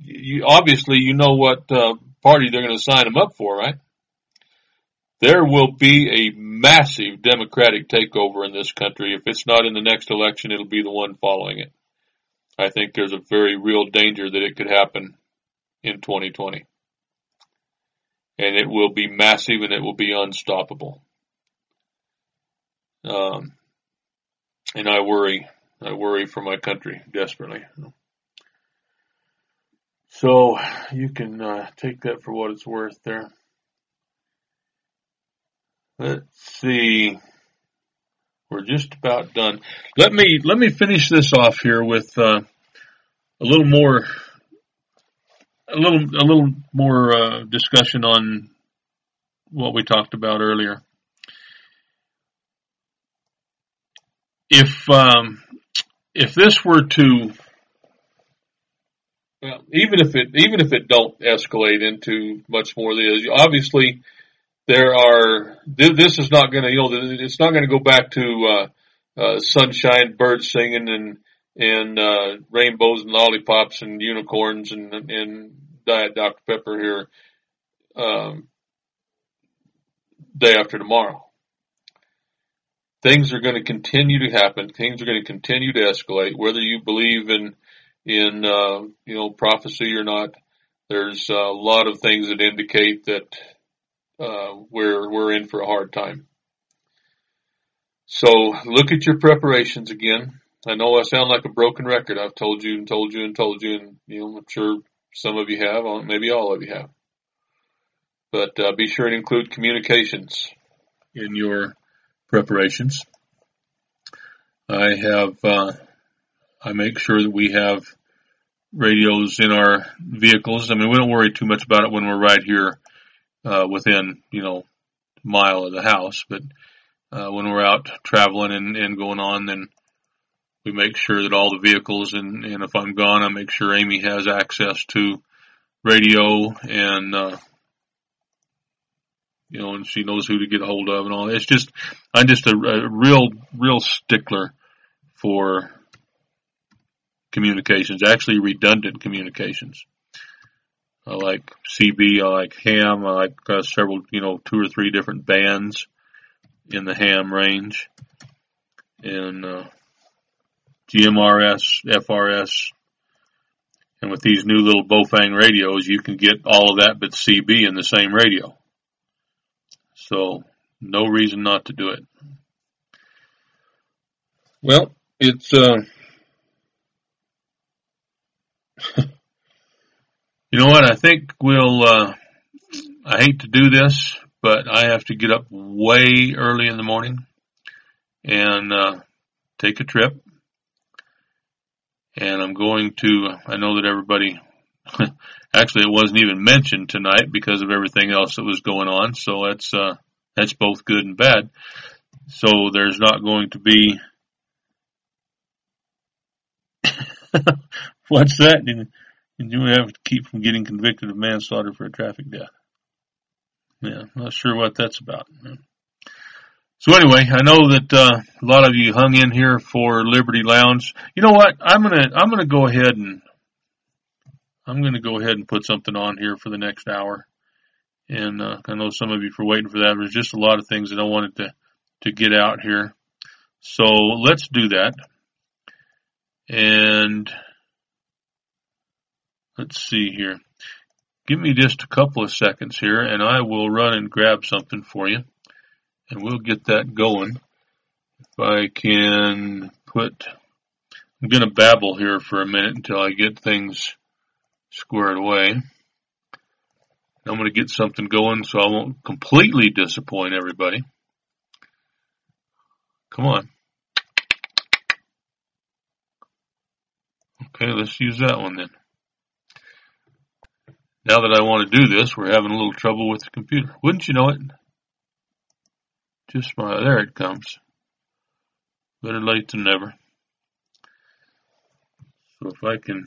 party they're going to sign them up for, right? There will be a massive Democratic takeover in this country. If it's not in the next election, it'll be the one following it. I think there's a very real danger that it could happen in 2020. And it will be massive and it will be unstoppable. And I worry for my country desperately. So you can take that for what it's worth there. Let's see. We're just about done. Let me finish this off here with a little more discussion on what we talked about earlier. If this were to, well, even if it don't escalate into much more, obviously this is not going to, it's not going to go back to sunshine, birds singing, and rainbows and lollipops and unicorns and Diet Dr. Pepper here day after tomorrow. Things are going to continue to happen. Things are going to continue to escalate, whether you believe in prophecy or not. There's a lot of things that indicate that we're in for a hard time. So look at your preparations again. I know I sound like a broken record. I've told you, and I'm sure some of you have, maybe all of you have. But be sure to include communications in your preparations. I make sure that we have radios in our vehicles. I mean, we don't worry too much about it when we're right here within, a mile of the house. But when we're out traveling and going on, then we make sure that all the vehicles, and if I'm gone, I make sure Amy has access to radio and and she knows who to get a hold of and all. I'm just a real stickler for communications, actually redundant communications. I like CB, I like ham, I like several, 2 or 3 different bands in the ham range, and GMRS, FRS, and with these new little Bofang radios, you can get all of that but CB in the same radio. So, no reason not to do it. Well, it's, you know what, I think I hate to do this, but I have to get up way early in the morning and take a trip. And I'm going to, I know that everybody, actually it wasn't even mentioned tonight because of everything else that was going on, so that's both good and bad. So there's not going to be, what's that? And you have to keep from getting convicted of manslaughter for a traffic death. Yeah, not sure what that's about. So anyway, I know that a lot of you hung in here for Liberty Lounge. You know what? I'm gonna go ahead and put something on here for the next hour. And I know some of you for waiting for that. There's just a lot of things that I wanted to get out here. So let's do that. And let's see here. Give me just a couple of seconds here, and I will run and grab something for you. And we'll get that going. If I can I'm going to babble here for a minute until I get things squared away. I'm going to get something going so I won't completely disappoint everybody. Come on. Okay, let's use that one then. Now that I want to do this, we're having a little trouble with the computer. Wouldn't you know it? Just smile. There it comes. Better late than never. So if I can...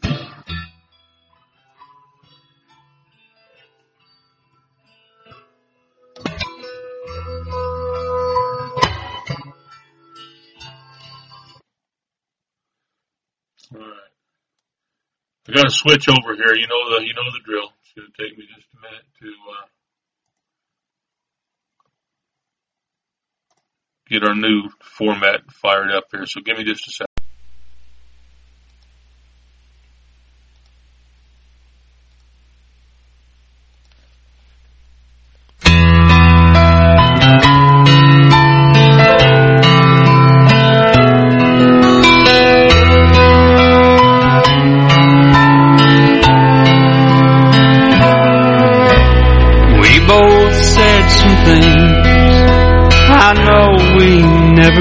Alright. I got to switch over here. You know the drill. It's going to take me just a minute to get our new format fired up here. So give me just a second.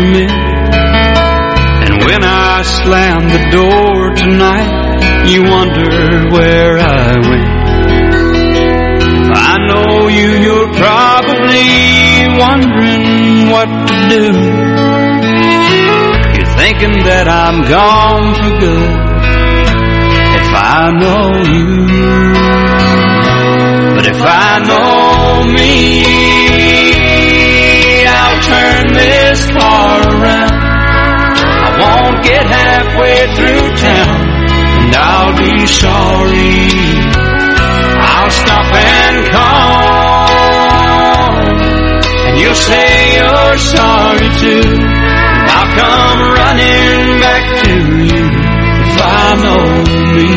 meant. And when I slam the door tonight, you wonder where I went. I know you're probably wondering what to do. You're thinking that I'm gone for good. If I know you, but if I know me, I'll turn this car around. I won't get halfway through town, and I'll be sorry. I'll stop and call, and you'll say you're sorry too. And I'll come running back to you if I know me.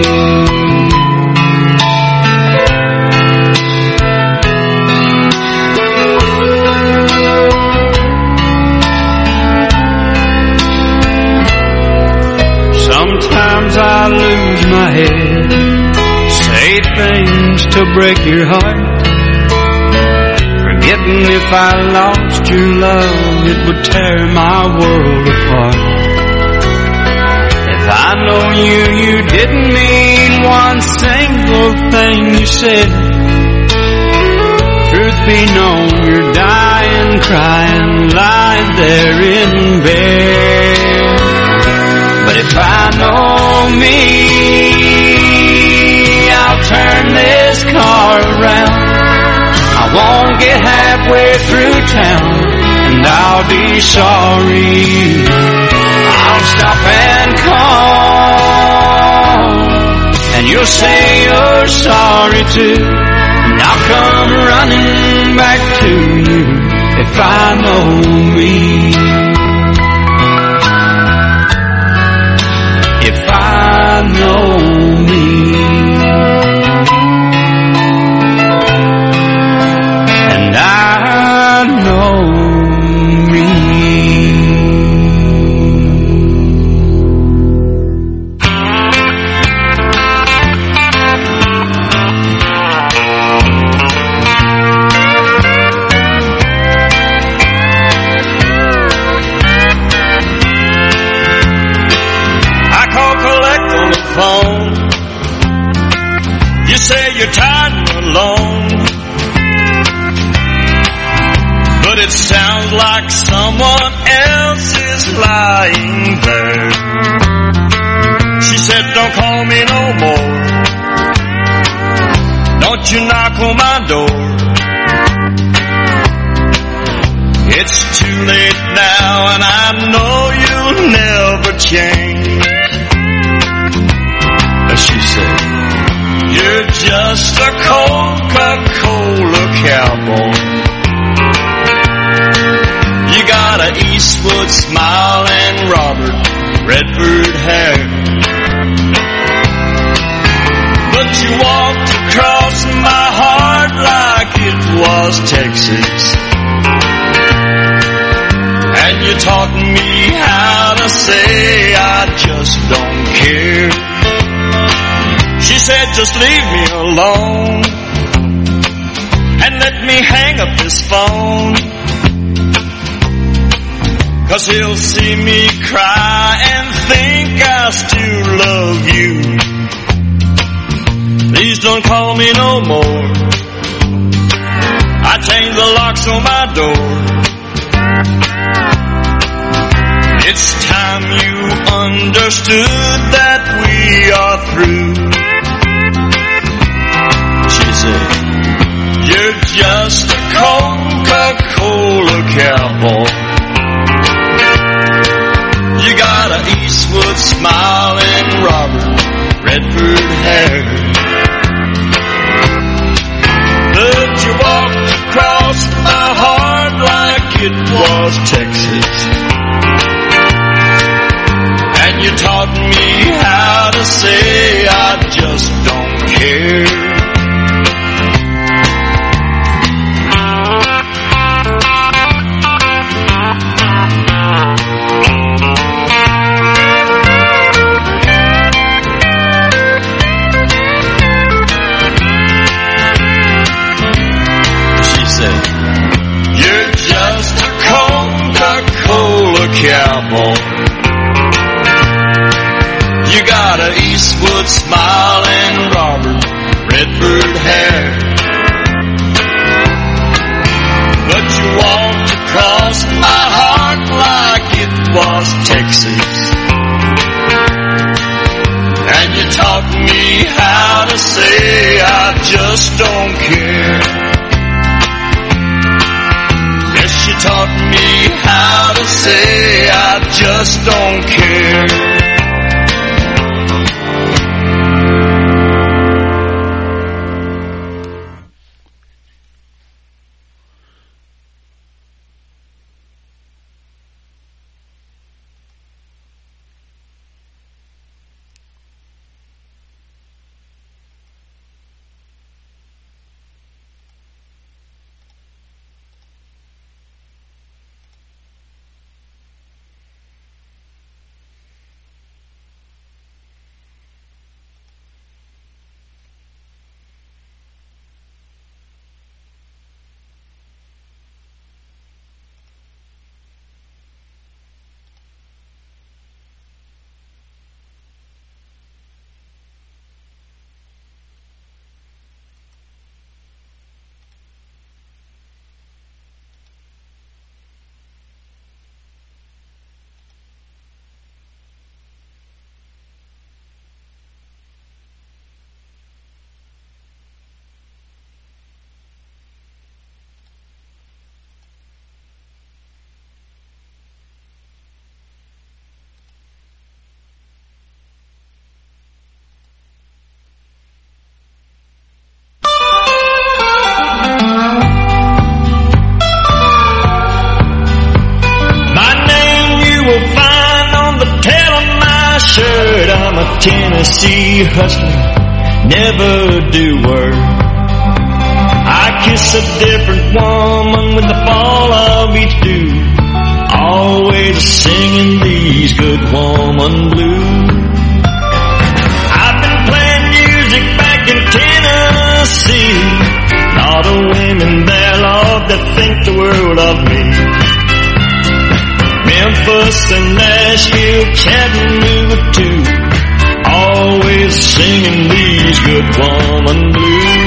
Sometimes I lose my head, say things to break your heart, forgetting if I lost your love, it would tear my world apart. If I know you didn't mean one single thing you said. Truth be known, you're dying, crying, lying there in bed. But if I know me, I'll turn this car around. I won't get halfway through town, and I'll be sorry. I'll stop and call, and you'll say you're sorry too. And I'll come running back to you if I know me. If I know me. And I know me. Phone. You say you're tired and alone, but it sounds like someone else is lying there. She said, don't call me no more, don't you knock on my door. It's too late now and I know you'll never change. She said, you're just a Coca-Cola cowboy. You got an Eastwood smile and Robert Redford hair, but you walked across my heart like it was Texas, and you taught me how to say I just don't care. She said, just leave me alone and let me hang up this phone, 'cause he'll see me cry and think I still love you. Please don't call me no more. I changed the locks on my door. It's time you understood that we are through. She said, you're just a Coca-Cola cowboy. You got an Eastwood smile and Robert Redford hair, but you walked across my heart like it was Texas, and you taught me how to say I just don't care. cowboy. You got a Eastwood smile and Robert Redford hair, but you walked across my heart like it was Texas, and you taught me how to say I just don't care. Yes, you taught me how to say I just don't care. Tennessee hustler, never do work. I kiss a different woman with the fall of each dew, always singing these good woman blues. I've been playing music back in Tennessee, lot of women there, Lord, that think the world of me. Memphis and Nashville, Chattanooga too, always singing these good woman blues.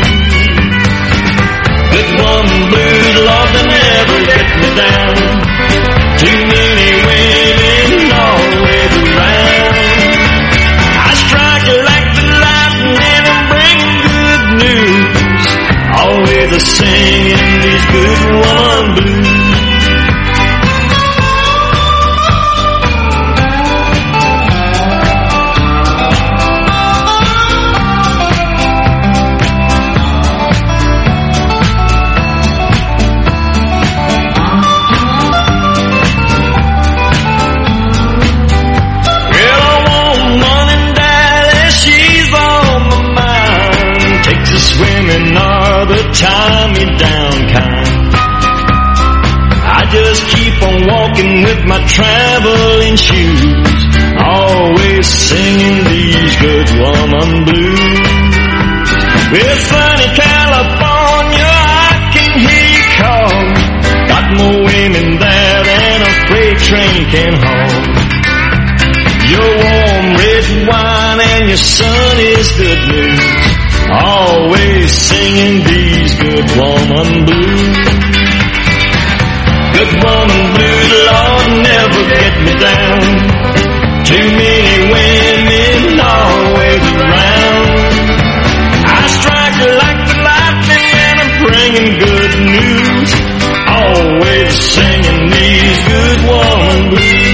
Good woman blues, Lord, they never get me down. Too many women always around. I strike like the lightning and I'm bringing good news, always singing these good woman blues. Women are the tie-me-down kind. I just keep on walking with my traveling shoes, always singing these good woman blues. Well, sunny California, I can hear you call. Got more women there than a freight train can haul. Your warm red wine and your sun is good news, always singing these good woman blues. Good woman blues, Lord, never get me down. Too many women always around. I strike like the lightning and I'm bringing good news, always singing these good woman blues.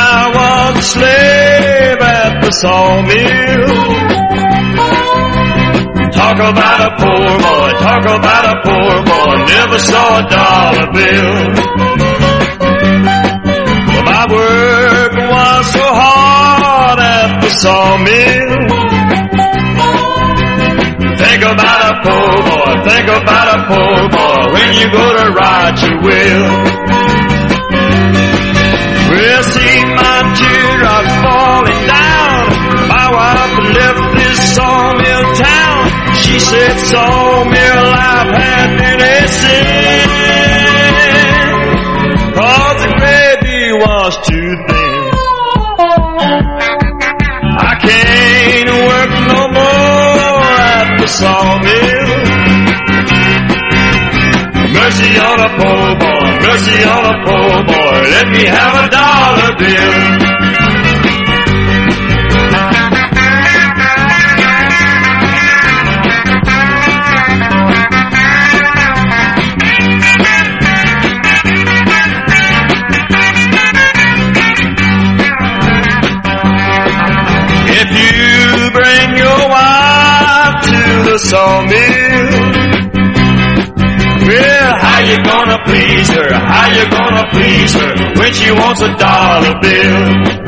Sawmill, Talk about a poor boy, talk about a poor boy, never saw a dollar bill. Well, my work was so hard at the sawmill. Think about a poor boy, think about a poor boy, when you go to ride your will. Well, see my teardrops falling down. My wife left this sawmill town. She said sawmill life had been a sin, 'cause the gravy was too thin. I can't work no more at the sawmill. Mercy on a poor boy, mercy on a poor boy, let me have a dollar bill. If you bring your wife to the sawmill, well, how you gonna please her? How you gonna please her when she wants a dollar bill?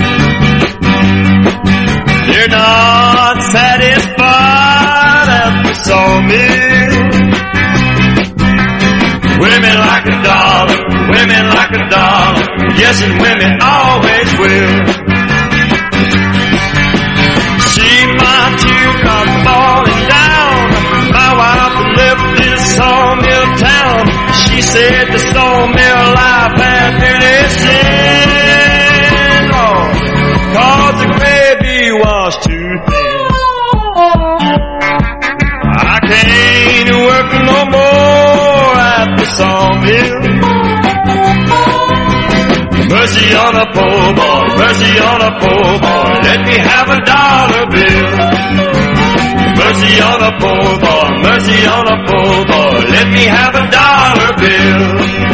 You're not satisfied at the sawmill. Women like a dollar, women like a dollar, yes, and women always will. See my teardrops falling down. My wife left this sawmill town. She said the sawmill life had been a sin, Lord, 'cause the gravy was too thin. I can't work no more at the sawmill. Mercy on a poor boy, mercy on a poor boy, let me have a dollar bill. Mercy on a poor boy, mercy on a poor boy, let me have a dollar bill.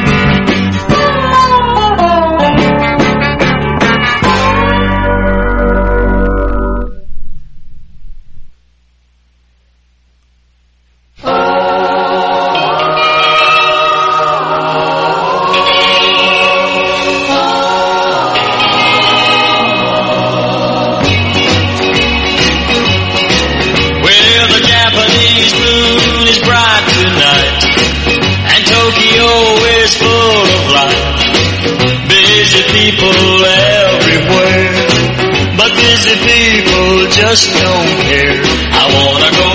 People everywhere, but busy people just don't care. I wanna go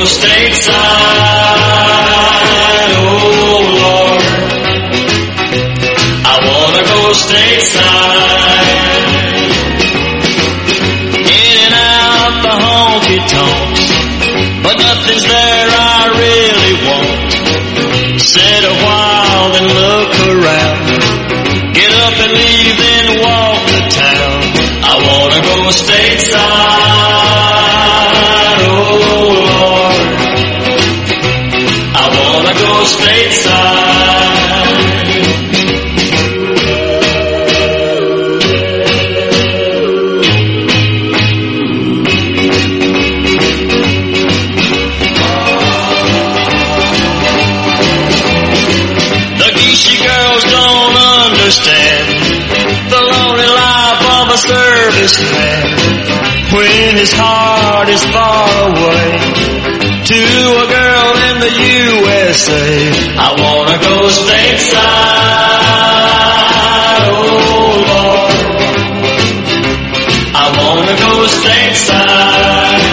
stateside, oh Lord. I wanna go stateside. In and out the honky-tonks, but nothing's there I really want. Sit a while and look around. Get up and leave, then walk to town. I wanna go stateside, oh Lord. I wanna go stateside. The geishy girls don't understand the lonely life of a serviceman when his heart is far away. To a girl in the USA, I wanna go stateside, oh Lord. I wanna go stateside.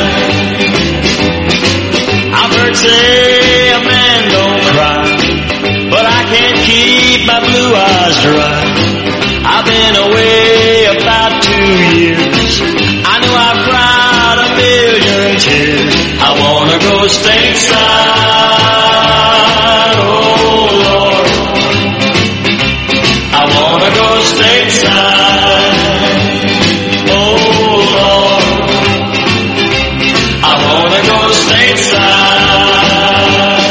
I've heard say a man don't cry, but I can't keep my blue eyes dry. I've been away about 2 years. I know I've cried a million tears. I wanna go stateside, oh Lord. I wanna go stateside, oh Lord. I wanna go stateside.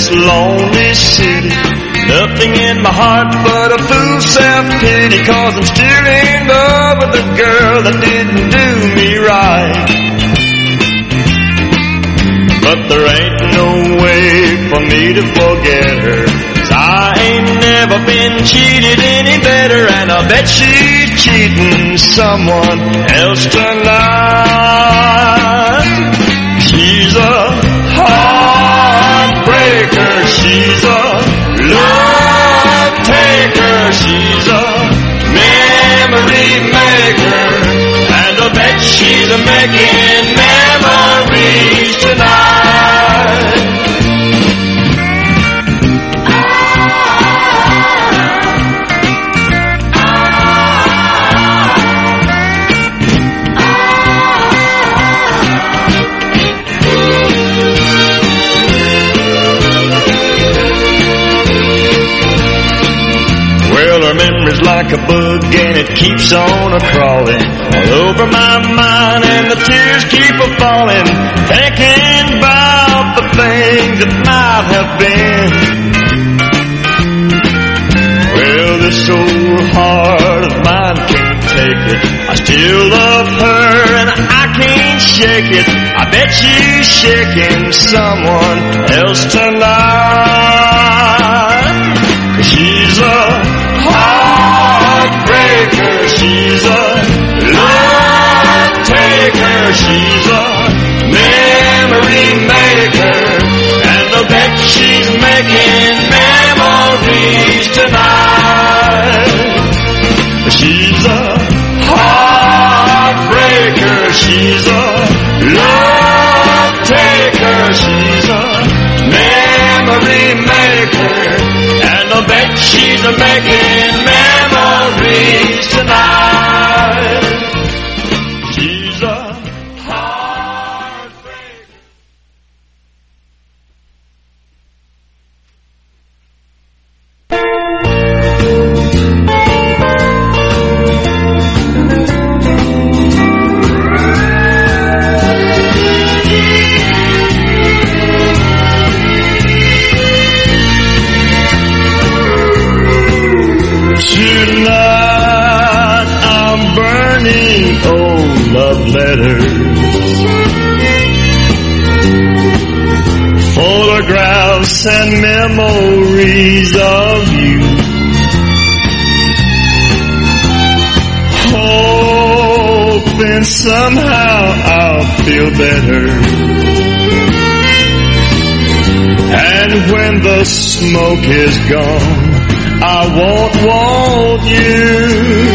this lonely city. Nothing in my heart but a fool's self-pity, 'cause I'm still in love with a girl that didn't do me right. But there ain't no way for me to forget her, 'cause I ain't never been cheated any better, and I bet she's cheating someone else tonight. She's a heartbreaker, she's a love taker, she's a memory maker, and I bet she's making memories tonight. Her memory's like a bug and it keeps on a-crawling all over my mind, and the tears keep a-falling, thinking about the things that might have been. Well, this old heart of mine can't take it. I still love her and I can't shake it. I bet she's shaking someone else tonight. 'Cause she's a heartbreaker, she's a love taker, she's a memory maker, and I bet she's making memories tonight. She's a heartbreaker, she's a love taker, she's a memory maker, and I bet she's making memories tonight. She's a heartbreaker. Tonight I'm burning old love letters, photographs and memories of you, hoping somehow I'll feel better. And when the smoke is gone, I won't want you.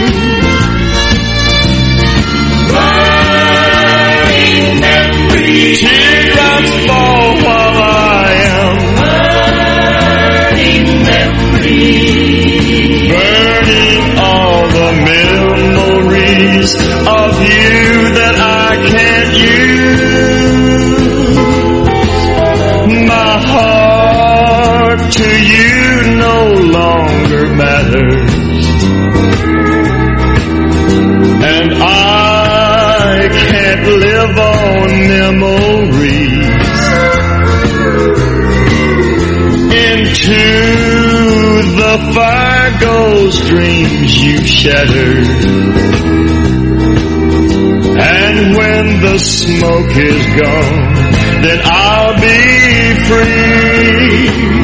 Burning memories, teardrops fall while I am burning memories, burning all the memories of you that I can't use. My heart to you no longer matters, and I can't live on memories. Into the fire goes dreams you shattered, and when the smoke is gone, then I'll be free.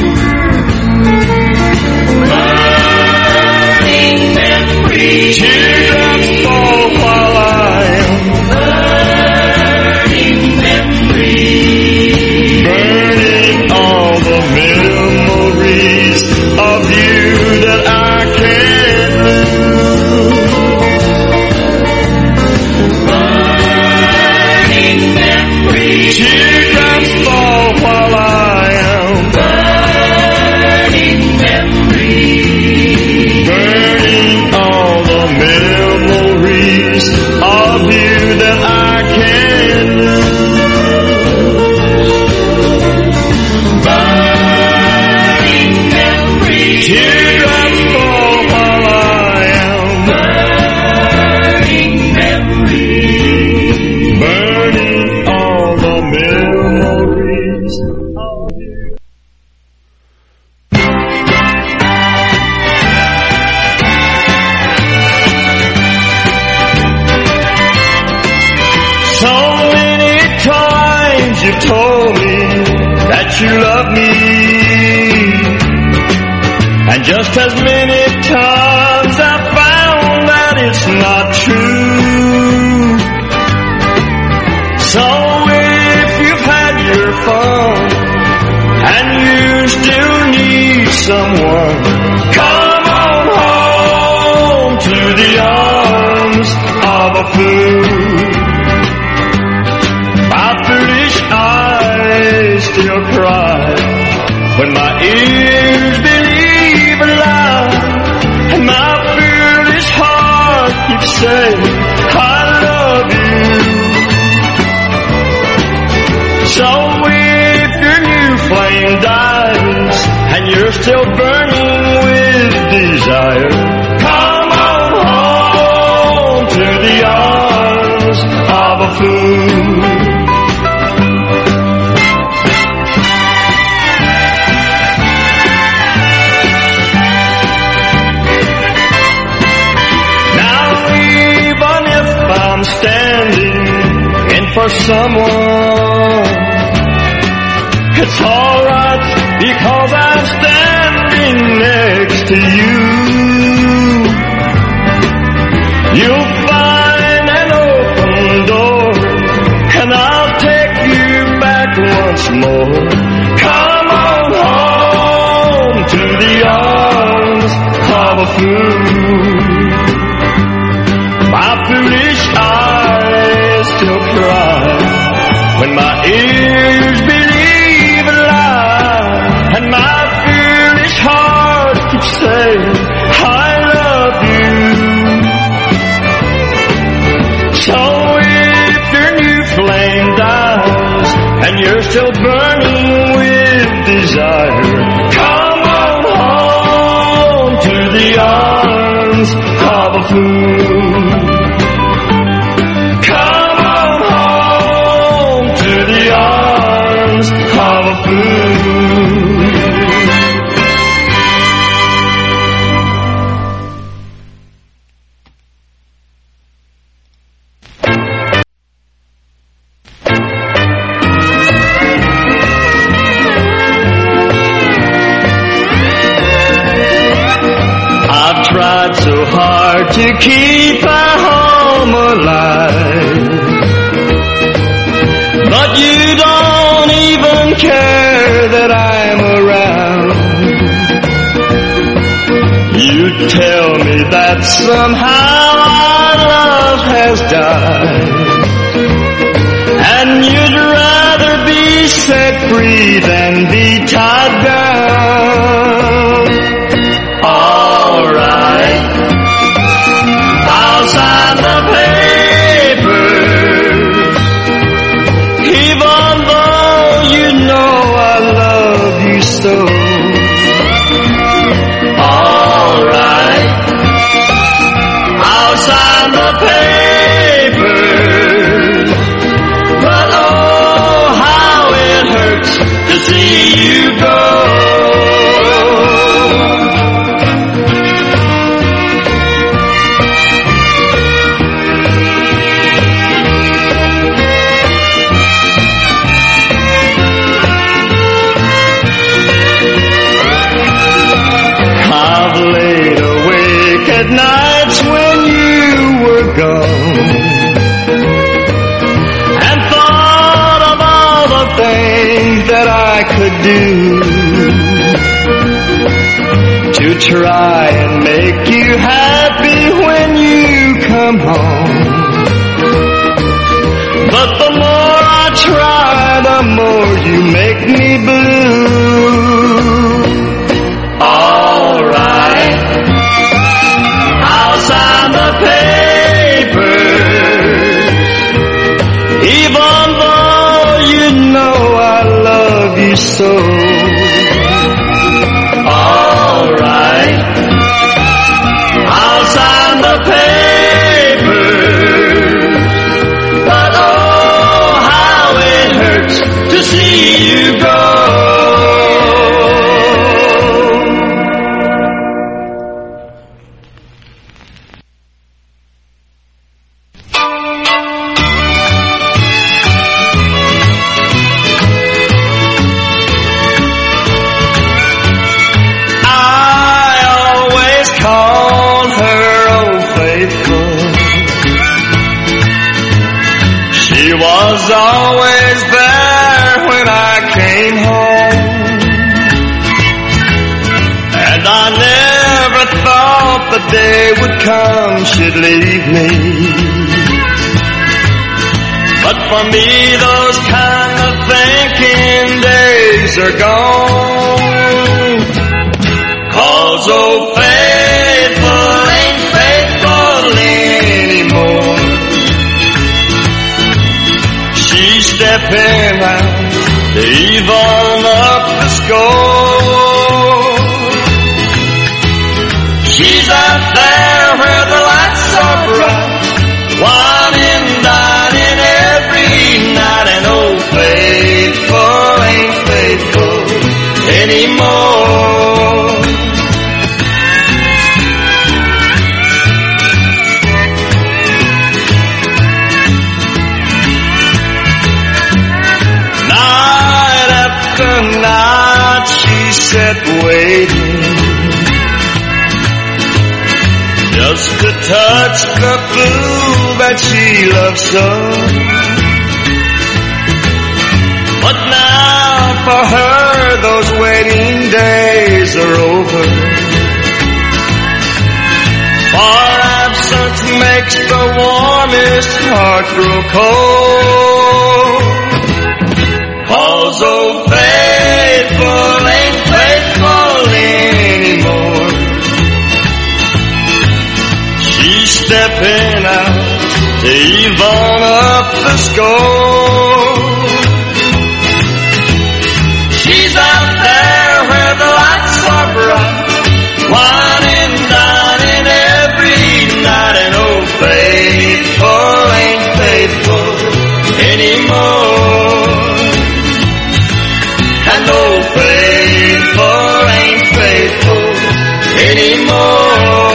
Teardrops fall while I am burning memories, burning all the memories of you that I can't lose. Burning memories, teardrops fall while I am burning you've told me that you love me, and just as many times I've found that it's not true. So if you've had your fun and you still need someone, come on home to the arms of a fool. My foolish eyes still cry when my ears believe a lie, and my foolish heart keeps saying I love you. So if your new flame dies and you're still burning with desire, come on home to the arms of a fool. Now even if I'm standing in for someone, it's alright because I'm standing next to you. You'll find an open door and I'll take you back once more. Come on home to the arms of a fool. My foolish eyes still cry when my ears believe a lie, and my foolish heart keeps saying I love you. So if your new flame dies and you're still burning with desire, come on home to the arms of a fool. Come on home to the arms of a fool. I've tried so hard to keep our home alive, but you don't even care that I'm around. You tell me that somehow our love has died, and you'd rather be set free than be tied down. Alright, I'll sign the papers, even though you know I love you so. Alright, I'll sign the papers, but oh, how it hurts to see you go. I've laid awake at nights when you were gone, and thought of all the things that I could do to try and make you happy when you come home. But the more I try, the more you make me blue. Alright, I'll sign the papers, even though you know I love you so. Alright, I'll sign the papers, but oh, how it hurts to see you go. always there when I came home. And I never thought the day would come she'd leave me. But for me those kind of thinking days are gone. 'Cause oh faithful ain't faithful anymore. She's stepping out to even up the score. She's out there where the lights are bright, whining, dining every night, and oh, faithful ain't faithful anymore. Night after night she sat waiting, just to touch the food that she loves so. But now for her those waiting days are over. For absence makes the warmest heart grow cold. 'Cause oh faithful ain't faithful anymore. She's stepping out to even up the score. She's out there where the lights are bright, whining, dining every night, and oh, faithful ain't faithful anymore. And oh, faithful ain't faithful anymore.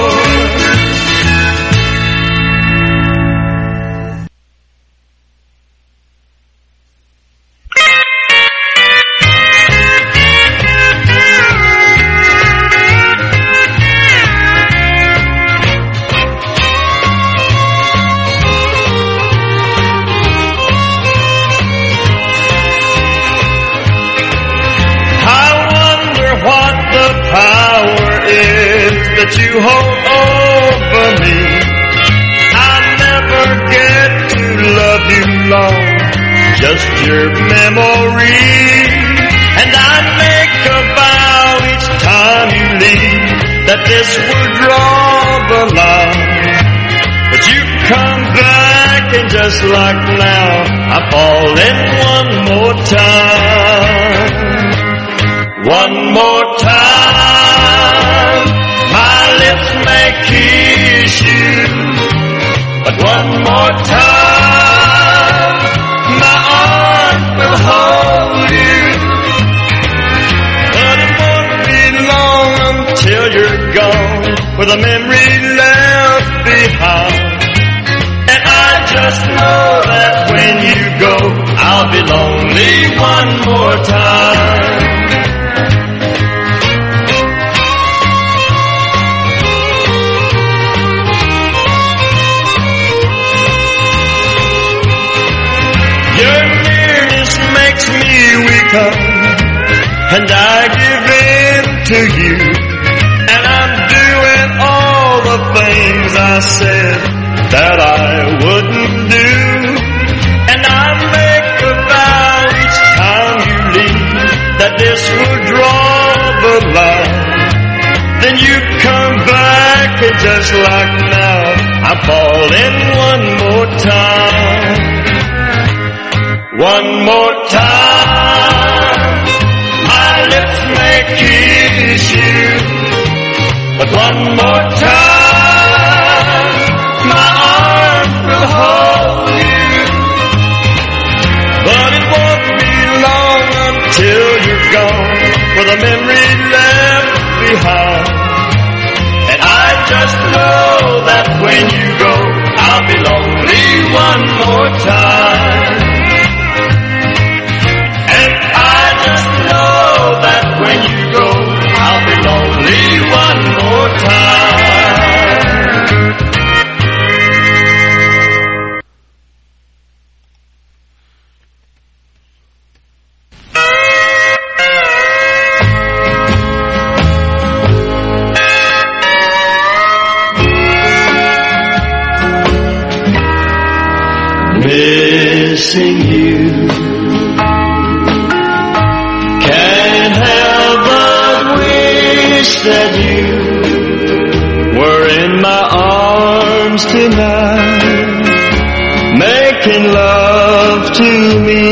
That you hold over me, I never get to love you long, just your memory. And I make a vow each time you leave that this will draw the line. But you come back and just like now I fall in one more time. One more time my lips may kiss you, but one more time my arms will hold you. But it won't be long until you're gone, with a memory left behind. And I just know that when you go, I'll be lonely one more time. Your nearness makes me weaker, and I give in to you. And I'm doing all the things I said that I wouldn't do. And I make a vow each time you leave that this will draw the line. Then you come back and just like now I fall in one more time. One more time my lips may kiss you, but one more time my arms will hold you. But it won't be long until you're gone, with a memory left behind. And I just know that when you go, I'll be lonely one more time. That when you go, I'll be lonely one more time. missing you. Can't help but wish that you were in my arms tonight, making love to me,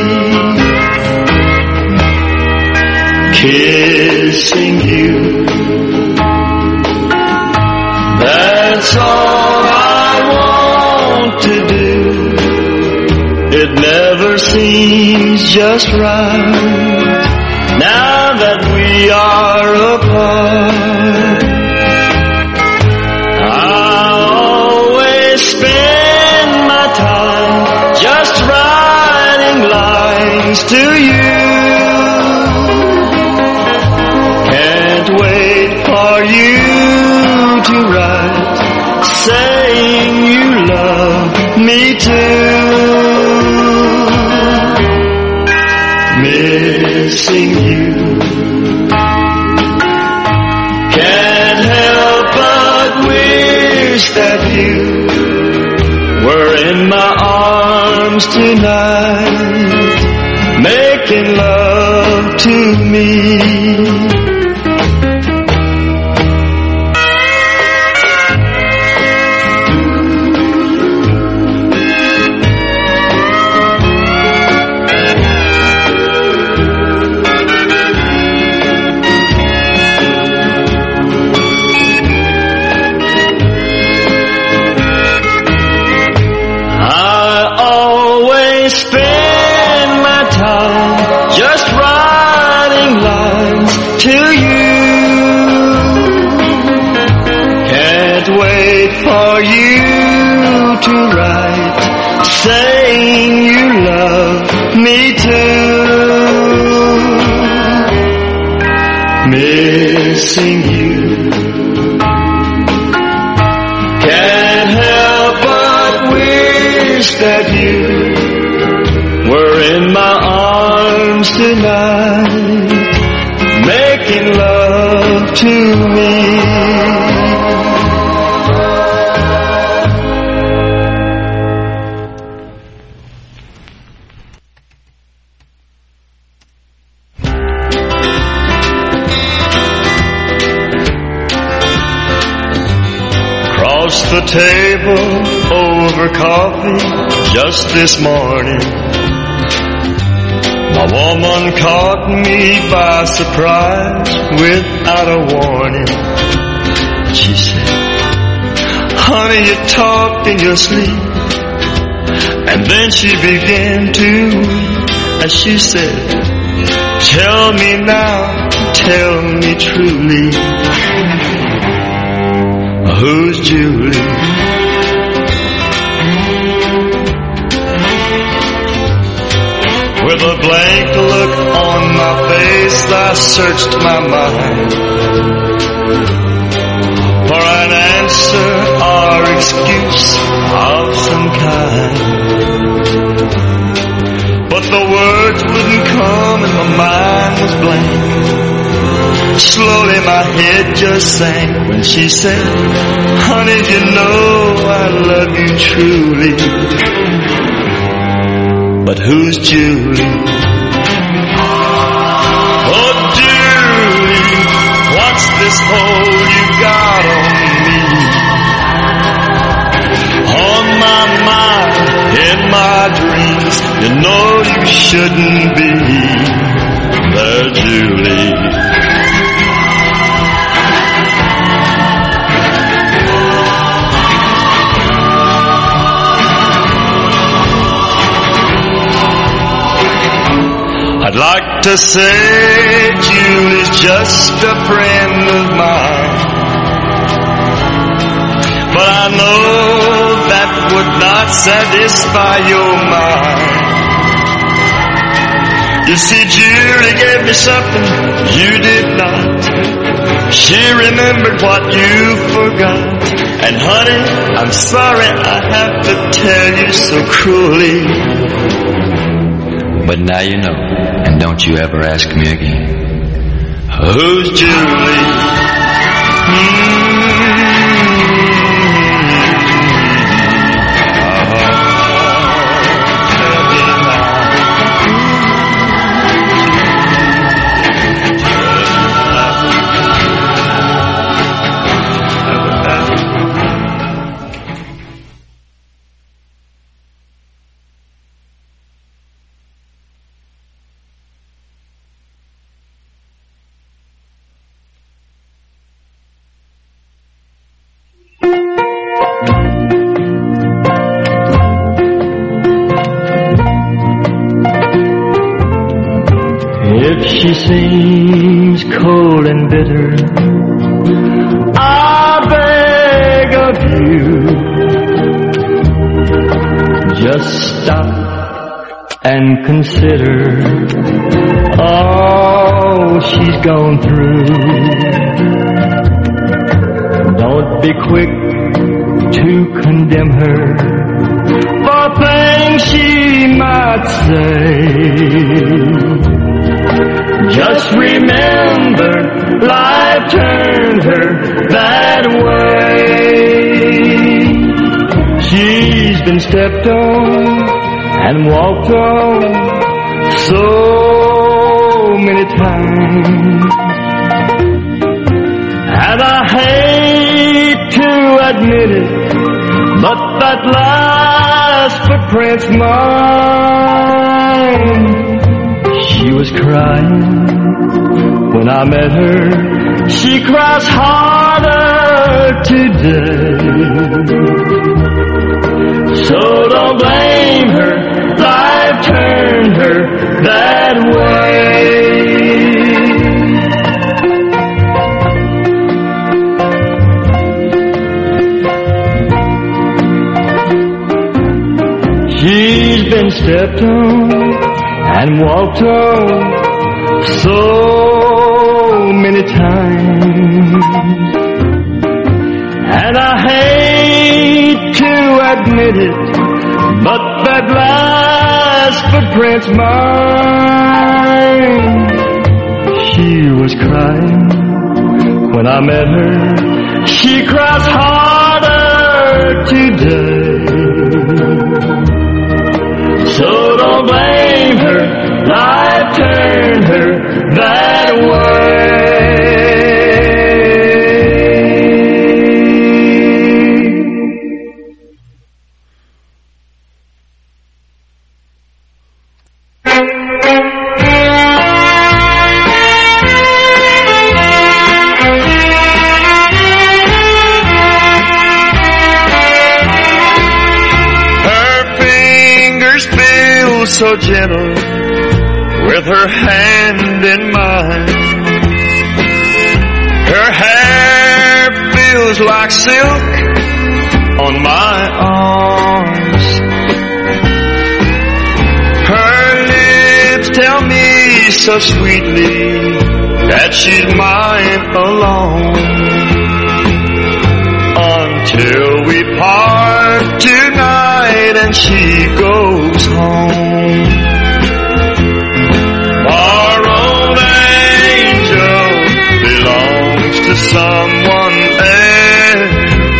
kissing you. That's all I want to do. It never seems just right now that we are apart. I always spend my time just writing lines to you. Can't wait for you to write, saying you love me too. Missing you. Can't help but wish that you were in my arms tonight, making love to me. Spend my time just writing lines to you. Can't wait for you to write, saying you love me too. Missing you. Can't help but wish that you were in my arms tonight, making love to me. Across the table over coffee just this morning, a woman caught me by surprise without a warning. She said, honey, you talked in your sleep. And then she began to weep as she said, tell me now, tell me truly, who's Julie? With a blank look on my face, I searched my mind for an answer or excuse of some kind. But the words wouldn't come and my mind was blank. Slowly my head just sank when she said, honey, you know I love you truly. But who's Julie? Oh, Julie, what's this hold you got on me? On my mind, in my dreams, you know you shouldn't be there, Julie. I'd like to say Julie's just a friend of mine, but I know that would not satisfy your mind. You see, Julie gave me something you did not. She remembered what you forgot. And honey, I'm sorry I have to tell you so cruelly, but now you know, and don't you ever ask me again. Who's Julie? She seems cold and bitter. I beg of you, just stop and consider all she's gone through. Don't be quick to condemn her for things she might say. Just remember, life turned her that way. She's been stepped on and walked on so many times, and I hate to admit it, but that last footprint's mine. She was crying when I met her. She cries harder today. So don't blame her, life turned her that way. She's been stepped on and walked on so many times, and I hate to admit it, but that last footprint's mine. She was crying when I met her. She cries harder today. So don't blame her, life turned her that way. So gentle with her hand in mine. Her hair feels like silk on my arms. Her lips tell me so sweetly that she's mine alone, until we part tonight and she goes home. Someone else.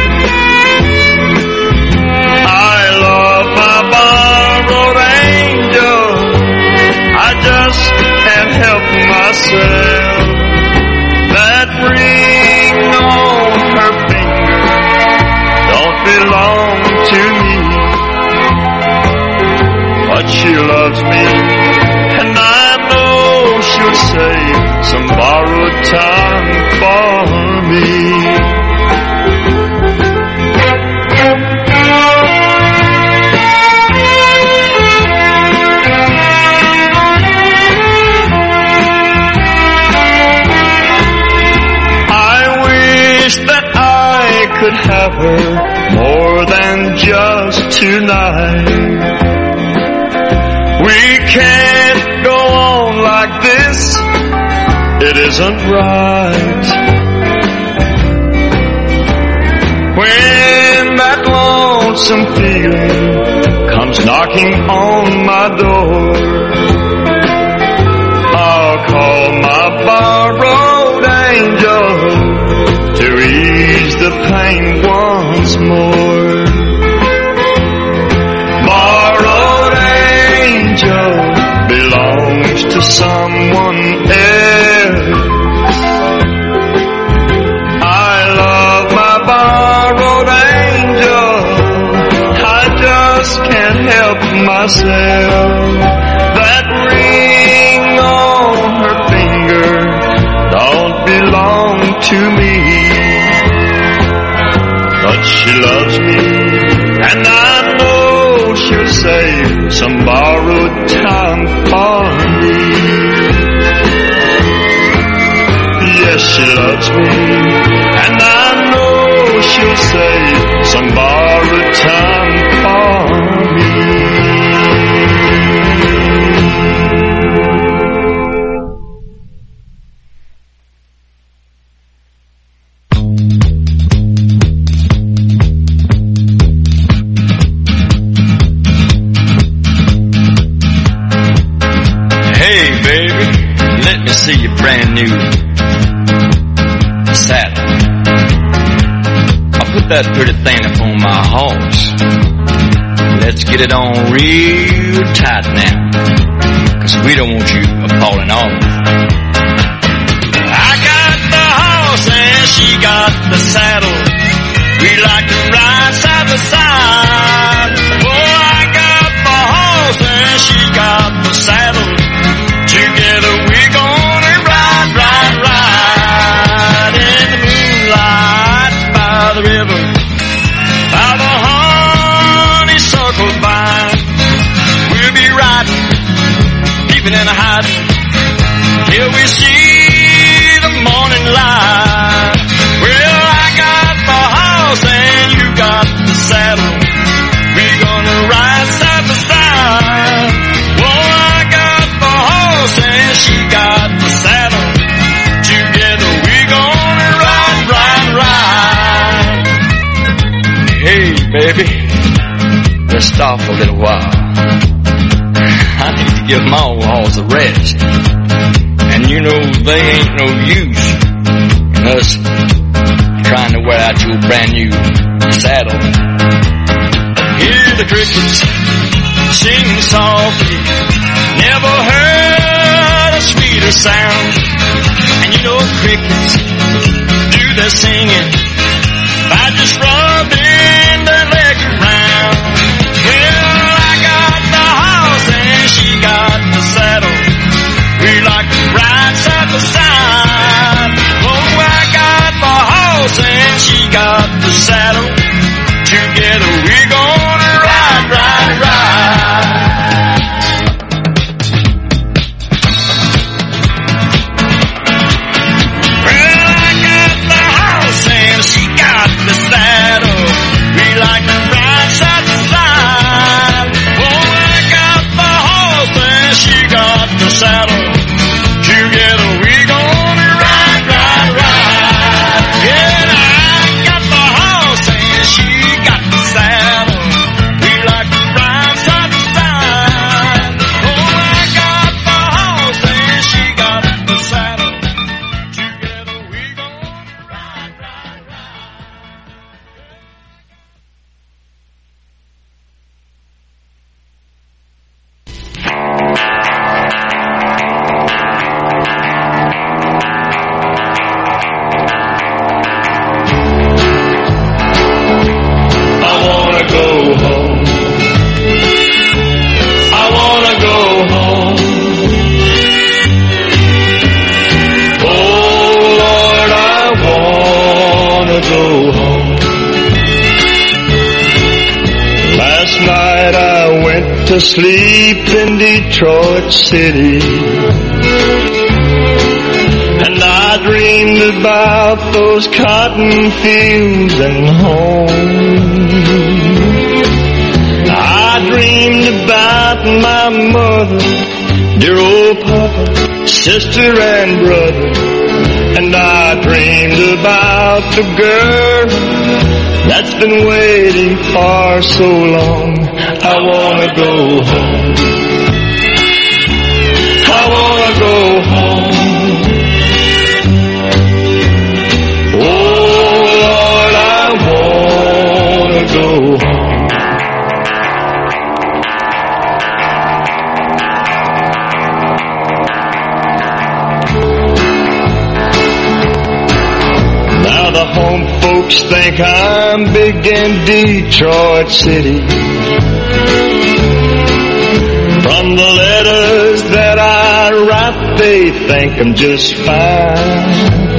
I love my borrowed angel. I just can't help myself. That ring on her finger don't belong to me, but she loves me, and I know she'll save some borrowed time for me. I wish that I could have her more than just tonight. We can't go on like this. It isn't right. When that lonesome feeling comes knocking on my door, I'll call my borrowed angel to ease the pain once more. Borrowed angel belongs to someone else. I love my borrowed angel. I just can't help myself. That ring on her finger don't belong to me, but she loves me, and I know she'll save some borrowed time for me. loves me, and I know she'll save some borrowed time for me. Hey baby, let me see your brand new saddle. I'll put that pretty thing up on my horse. Let's get it on real tight now, 'cause we don't want you falling off. I got the horse and she got the saddle. We like to ride side by side. Oh, I got the horse and she got the saddle. Together we're gonna ride, ride, ride in the moonlight by the river, by the honeysuckle vine. We'll be riding, peeping and hiding, till we see the morning light. Well, I got the horse and you got the saddle. We're gonna ride side by side. And she got the saddle. Together we're gonna ride, ride, ride. Hey baby, let's stop for a little while. I need to give my old horse a rest, and you know they ain't no use in us trying to wear out your brand new saddle. Hear the crickets sing softly, never heard a sweeter sound. And you know crickets do their singing by just rubbing their legs around. Well, I got the horse and she got the saddle. We like to ride side by side. Oh, I got the horse and she got the saddle. Together we're gonna ride, ride, ride. The saddle, we like to ride side by side. Oh, I got the horse and she got the saddle. Together we gonna ride, ride, ride. Yeah, I got the horse and she got the saddle. We like to ride side by side. Oh, I got the horse and she got the saddle. Together we gonna ride, ride, ride. To sleep in Detroit City, and I dreamed about those cotton fields and home. I dreamed about my mother, dear old papa, sister and brother, and I dreamed about the girl that's been waiting for so long. I wanna go home. I wanna go home. Oh Lord, I wanna go home. Now the home folks think I'm big in Detroit City. From the letters that I write, they think I'm just fine.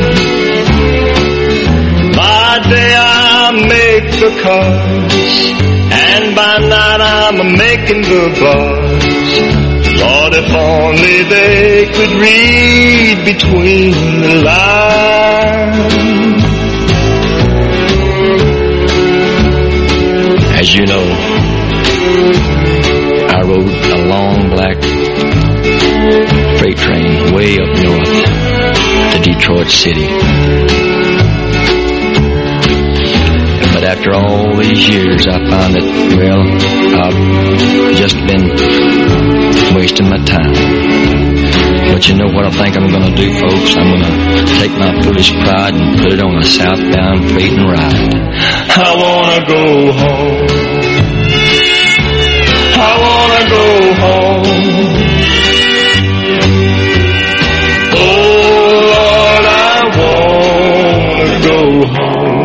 By day I make the cards, and by night I'm making the bars. Lord, if only they could read between the lines. As you know, I rode a long black freight train way up north to Detroit City. But after all these years, I found that, well, I've just been wasting my time. But you know what I think I'm going to do, folks? I'm going to take my foolish pride and put it on a southbound freight and ride. I want to go home. I want to go home. Oh, Lord, I want to go home.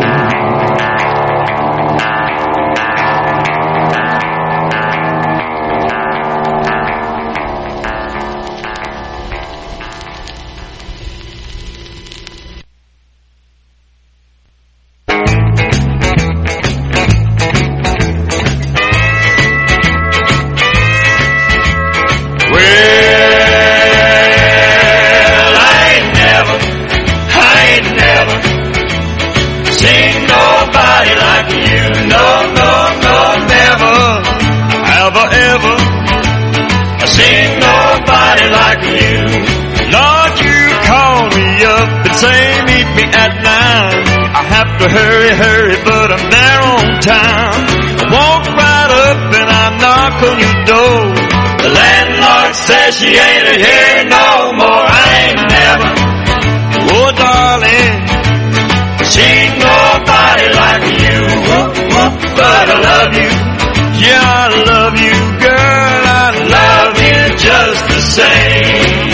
Hurry, but I'm there on time. I walk right up and I knock on your door. The landlord says she ain't here no more. I ain't never, oh darling, seen nobody like you. But I love you, yeah I love you, girl, I love you just the same.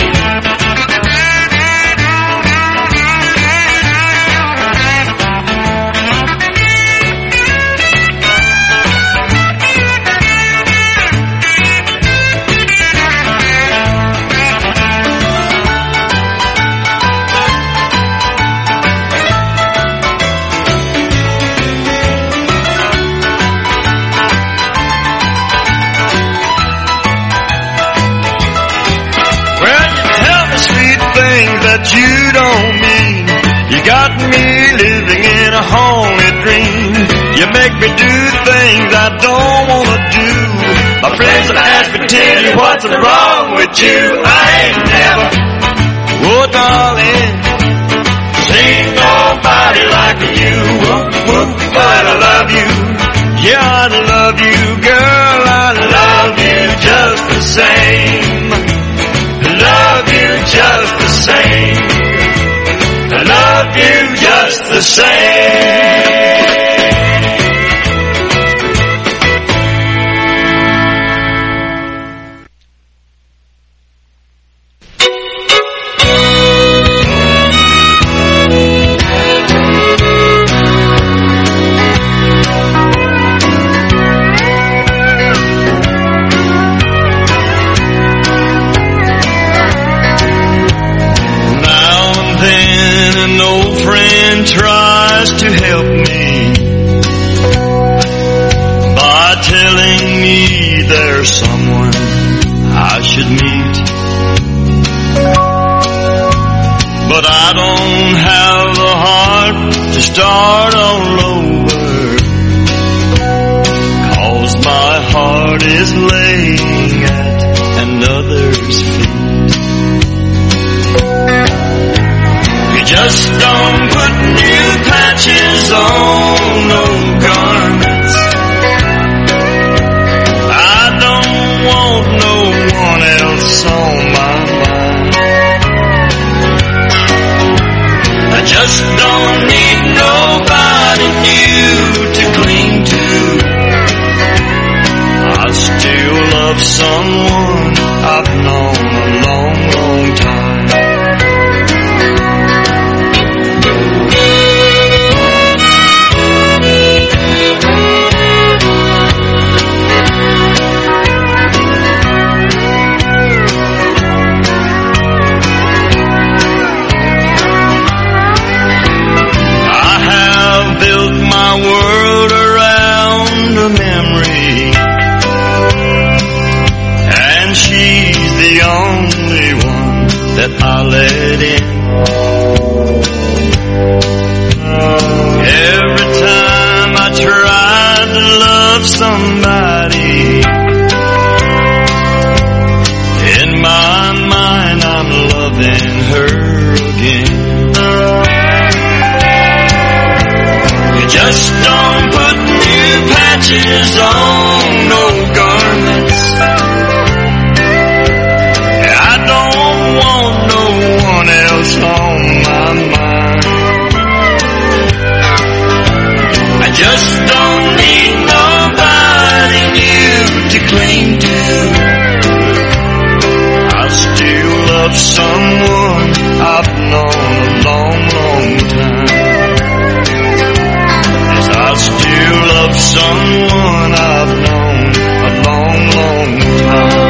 That you don't mean. You got me living in a haunted dream. You make me do things I don't want to do. My friends and I ask me, tell you what's wrong with you. I ain't never, oh darling, seen nobody like you. But I love you, yeah I love you, girl, I love you just the same. Love you just the same. I love you just the same. Tries to help me by telling me there's someone I should meet, but I don't have the heart to start all over, 'cause my heart is laying at another's feet. Just don't put new patches on old garments. I don't want no one else on my mind. I just don't need nobody new to cling to. I still love someone I've known a that I let in. Every time I try to love somebody, in my mind I'm loving her again. You just don't put new patches on old garments. I don't want no one else on my mind. I just don't need nobody new to cling to. I still love someone I've known a long, long time. Yes, I still love someone I've known a long, long time.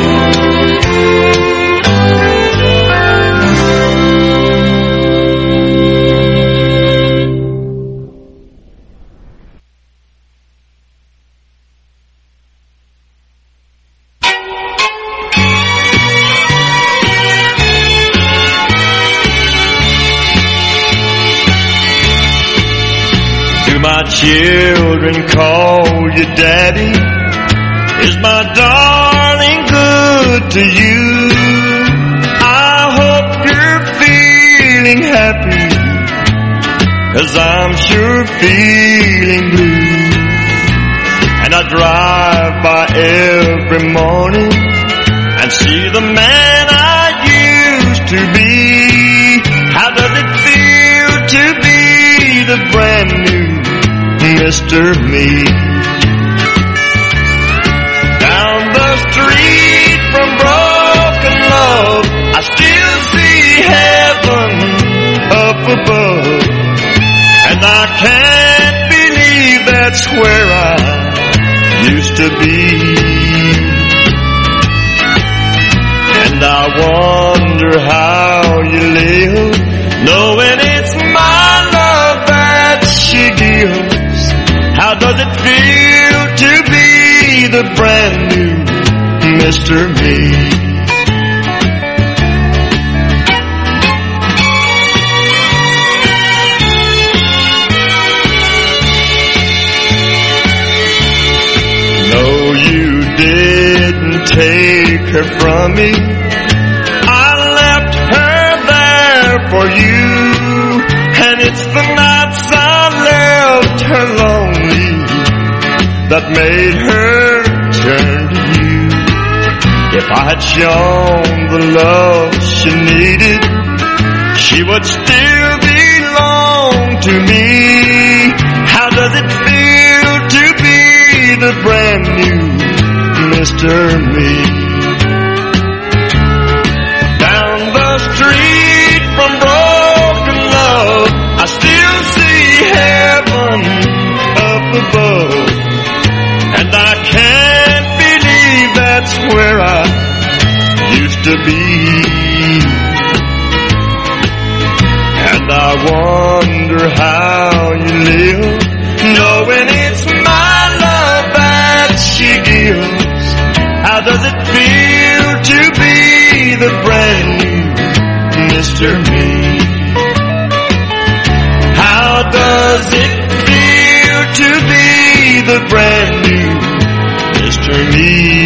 My children call you daddy. Is my darling good to you? I hope you're feeling happy, 'cause I'm sure feeling blue. And I drive by every morning and see the man I used to be. How does it feel to be the brand new Mr. Me? Down the street from broken love, I still see heaven up above. And I can't believe that's where I used to be. And I wonder how you live, knowing it's my love that she gives. How does it feel to be the brand new Mr. Me? No, you didn't take her from me. I left her there for you. And it's the nights I left her lonely that made her turn to you. If I had shown the love she needed, she would still belong to me. How does it feel to be the brand new Mr. Me? Down the street from broken love, I still see heaven up above. And I can't believe that's where I used to be. And I wonder how you live, knowing it's my love that she gives. How does it feel to be the brand new Mr. Me? How does it feel to be the brand new Mr. Me?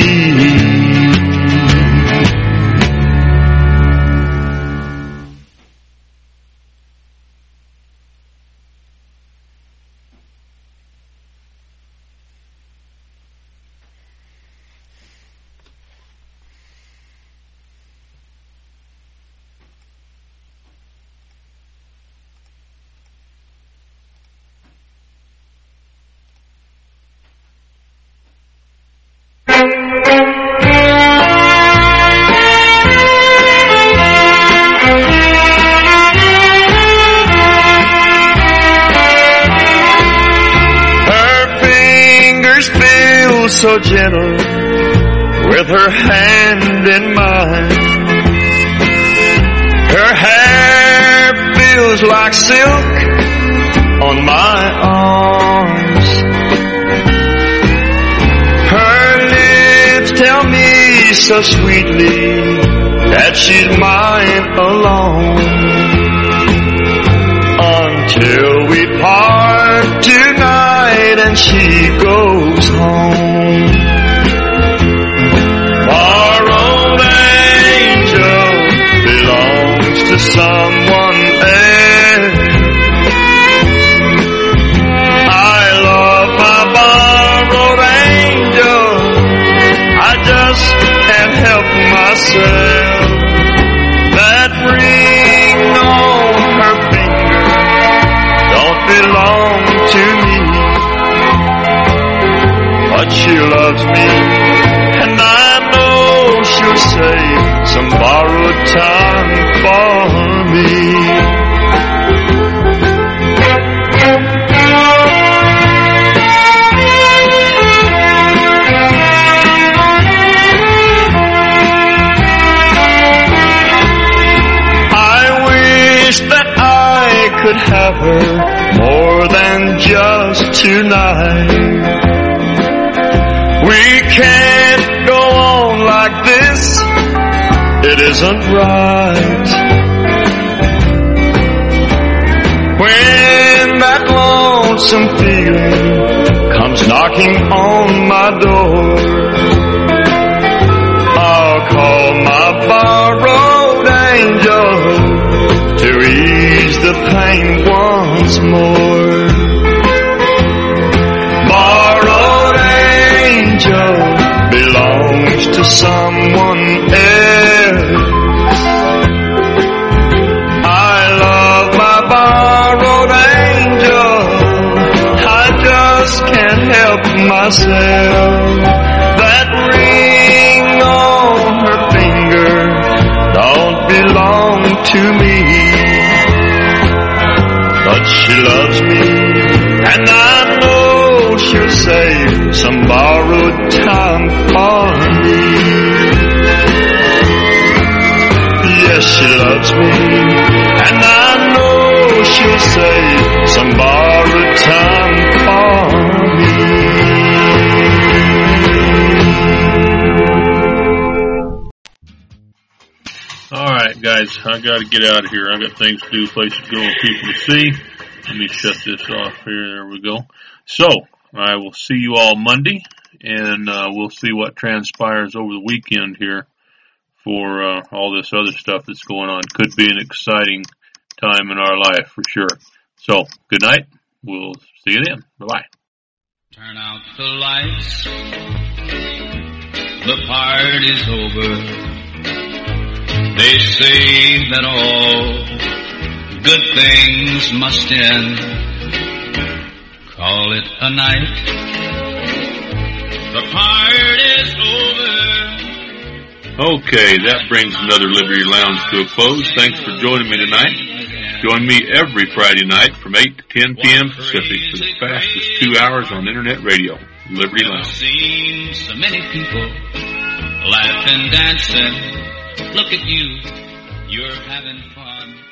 So gentle with her hand in mine. Her hair feels like silk on my arms. Her lips tell me so sweetly that she's mine alone. Until we part tonight and she goes home. Borrowed angel belongs to someone else. I love my borrowed angel, I just can't help myself. That ring on her finger don't belong to me, but she loves me, and I know she'll save some borrowed time for me. Could have her more than just tonight. We can't go on like this, it isn't right. When that lonesome feeling comes knocking on my door, I'll call my borrowed angel to ease the pain once more. Borrowed angel belongs to someone else. I love my borrowed angel, I just can't help myself. That ring on her finger don't belong to me, but she loves me, and I know she'll save some borrowed time for me. Yes, she loves me, and I know she'll save some borrowed time for me. Alright guys, I gotta get out of here. I got things to do, places to go, and people to see. Let me shut this off here. There we go. So, I will see you all Monday, and we'll see what transpires over the weekend here for all this other stuff that's going on. Could be an exciting time in our life for sure. So, good night. We'll see you then. Bye-bye. Turn out the lights. The party's over. They say that all good things must end. Call it a night. The party's over. Okay, that brings another Liberty Lounge to a close. Thanks for joining me tonight. Join me every Friday night from 8 to 10 p.m. Pacific for the fastest 2 hours on Internet radio, Liberty Lounge. I've seen so many people laughing, dancing. Look at you, you're having fun.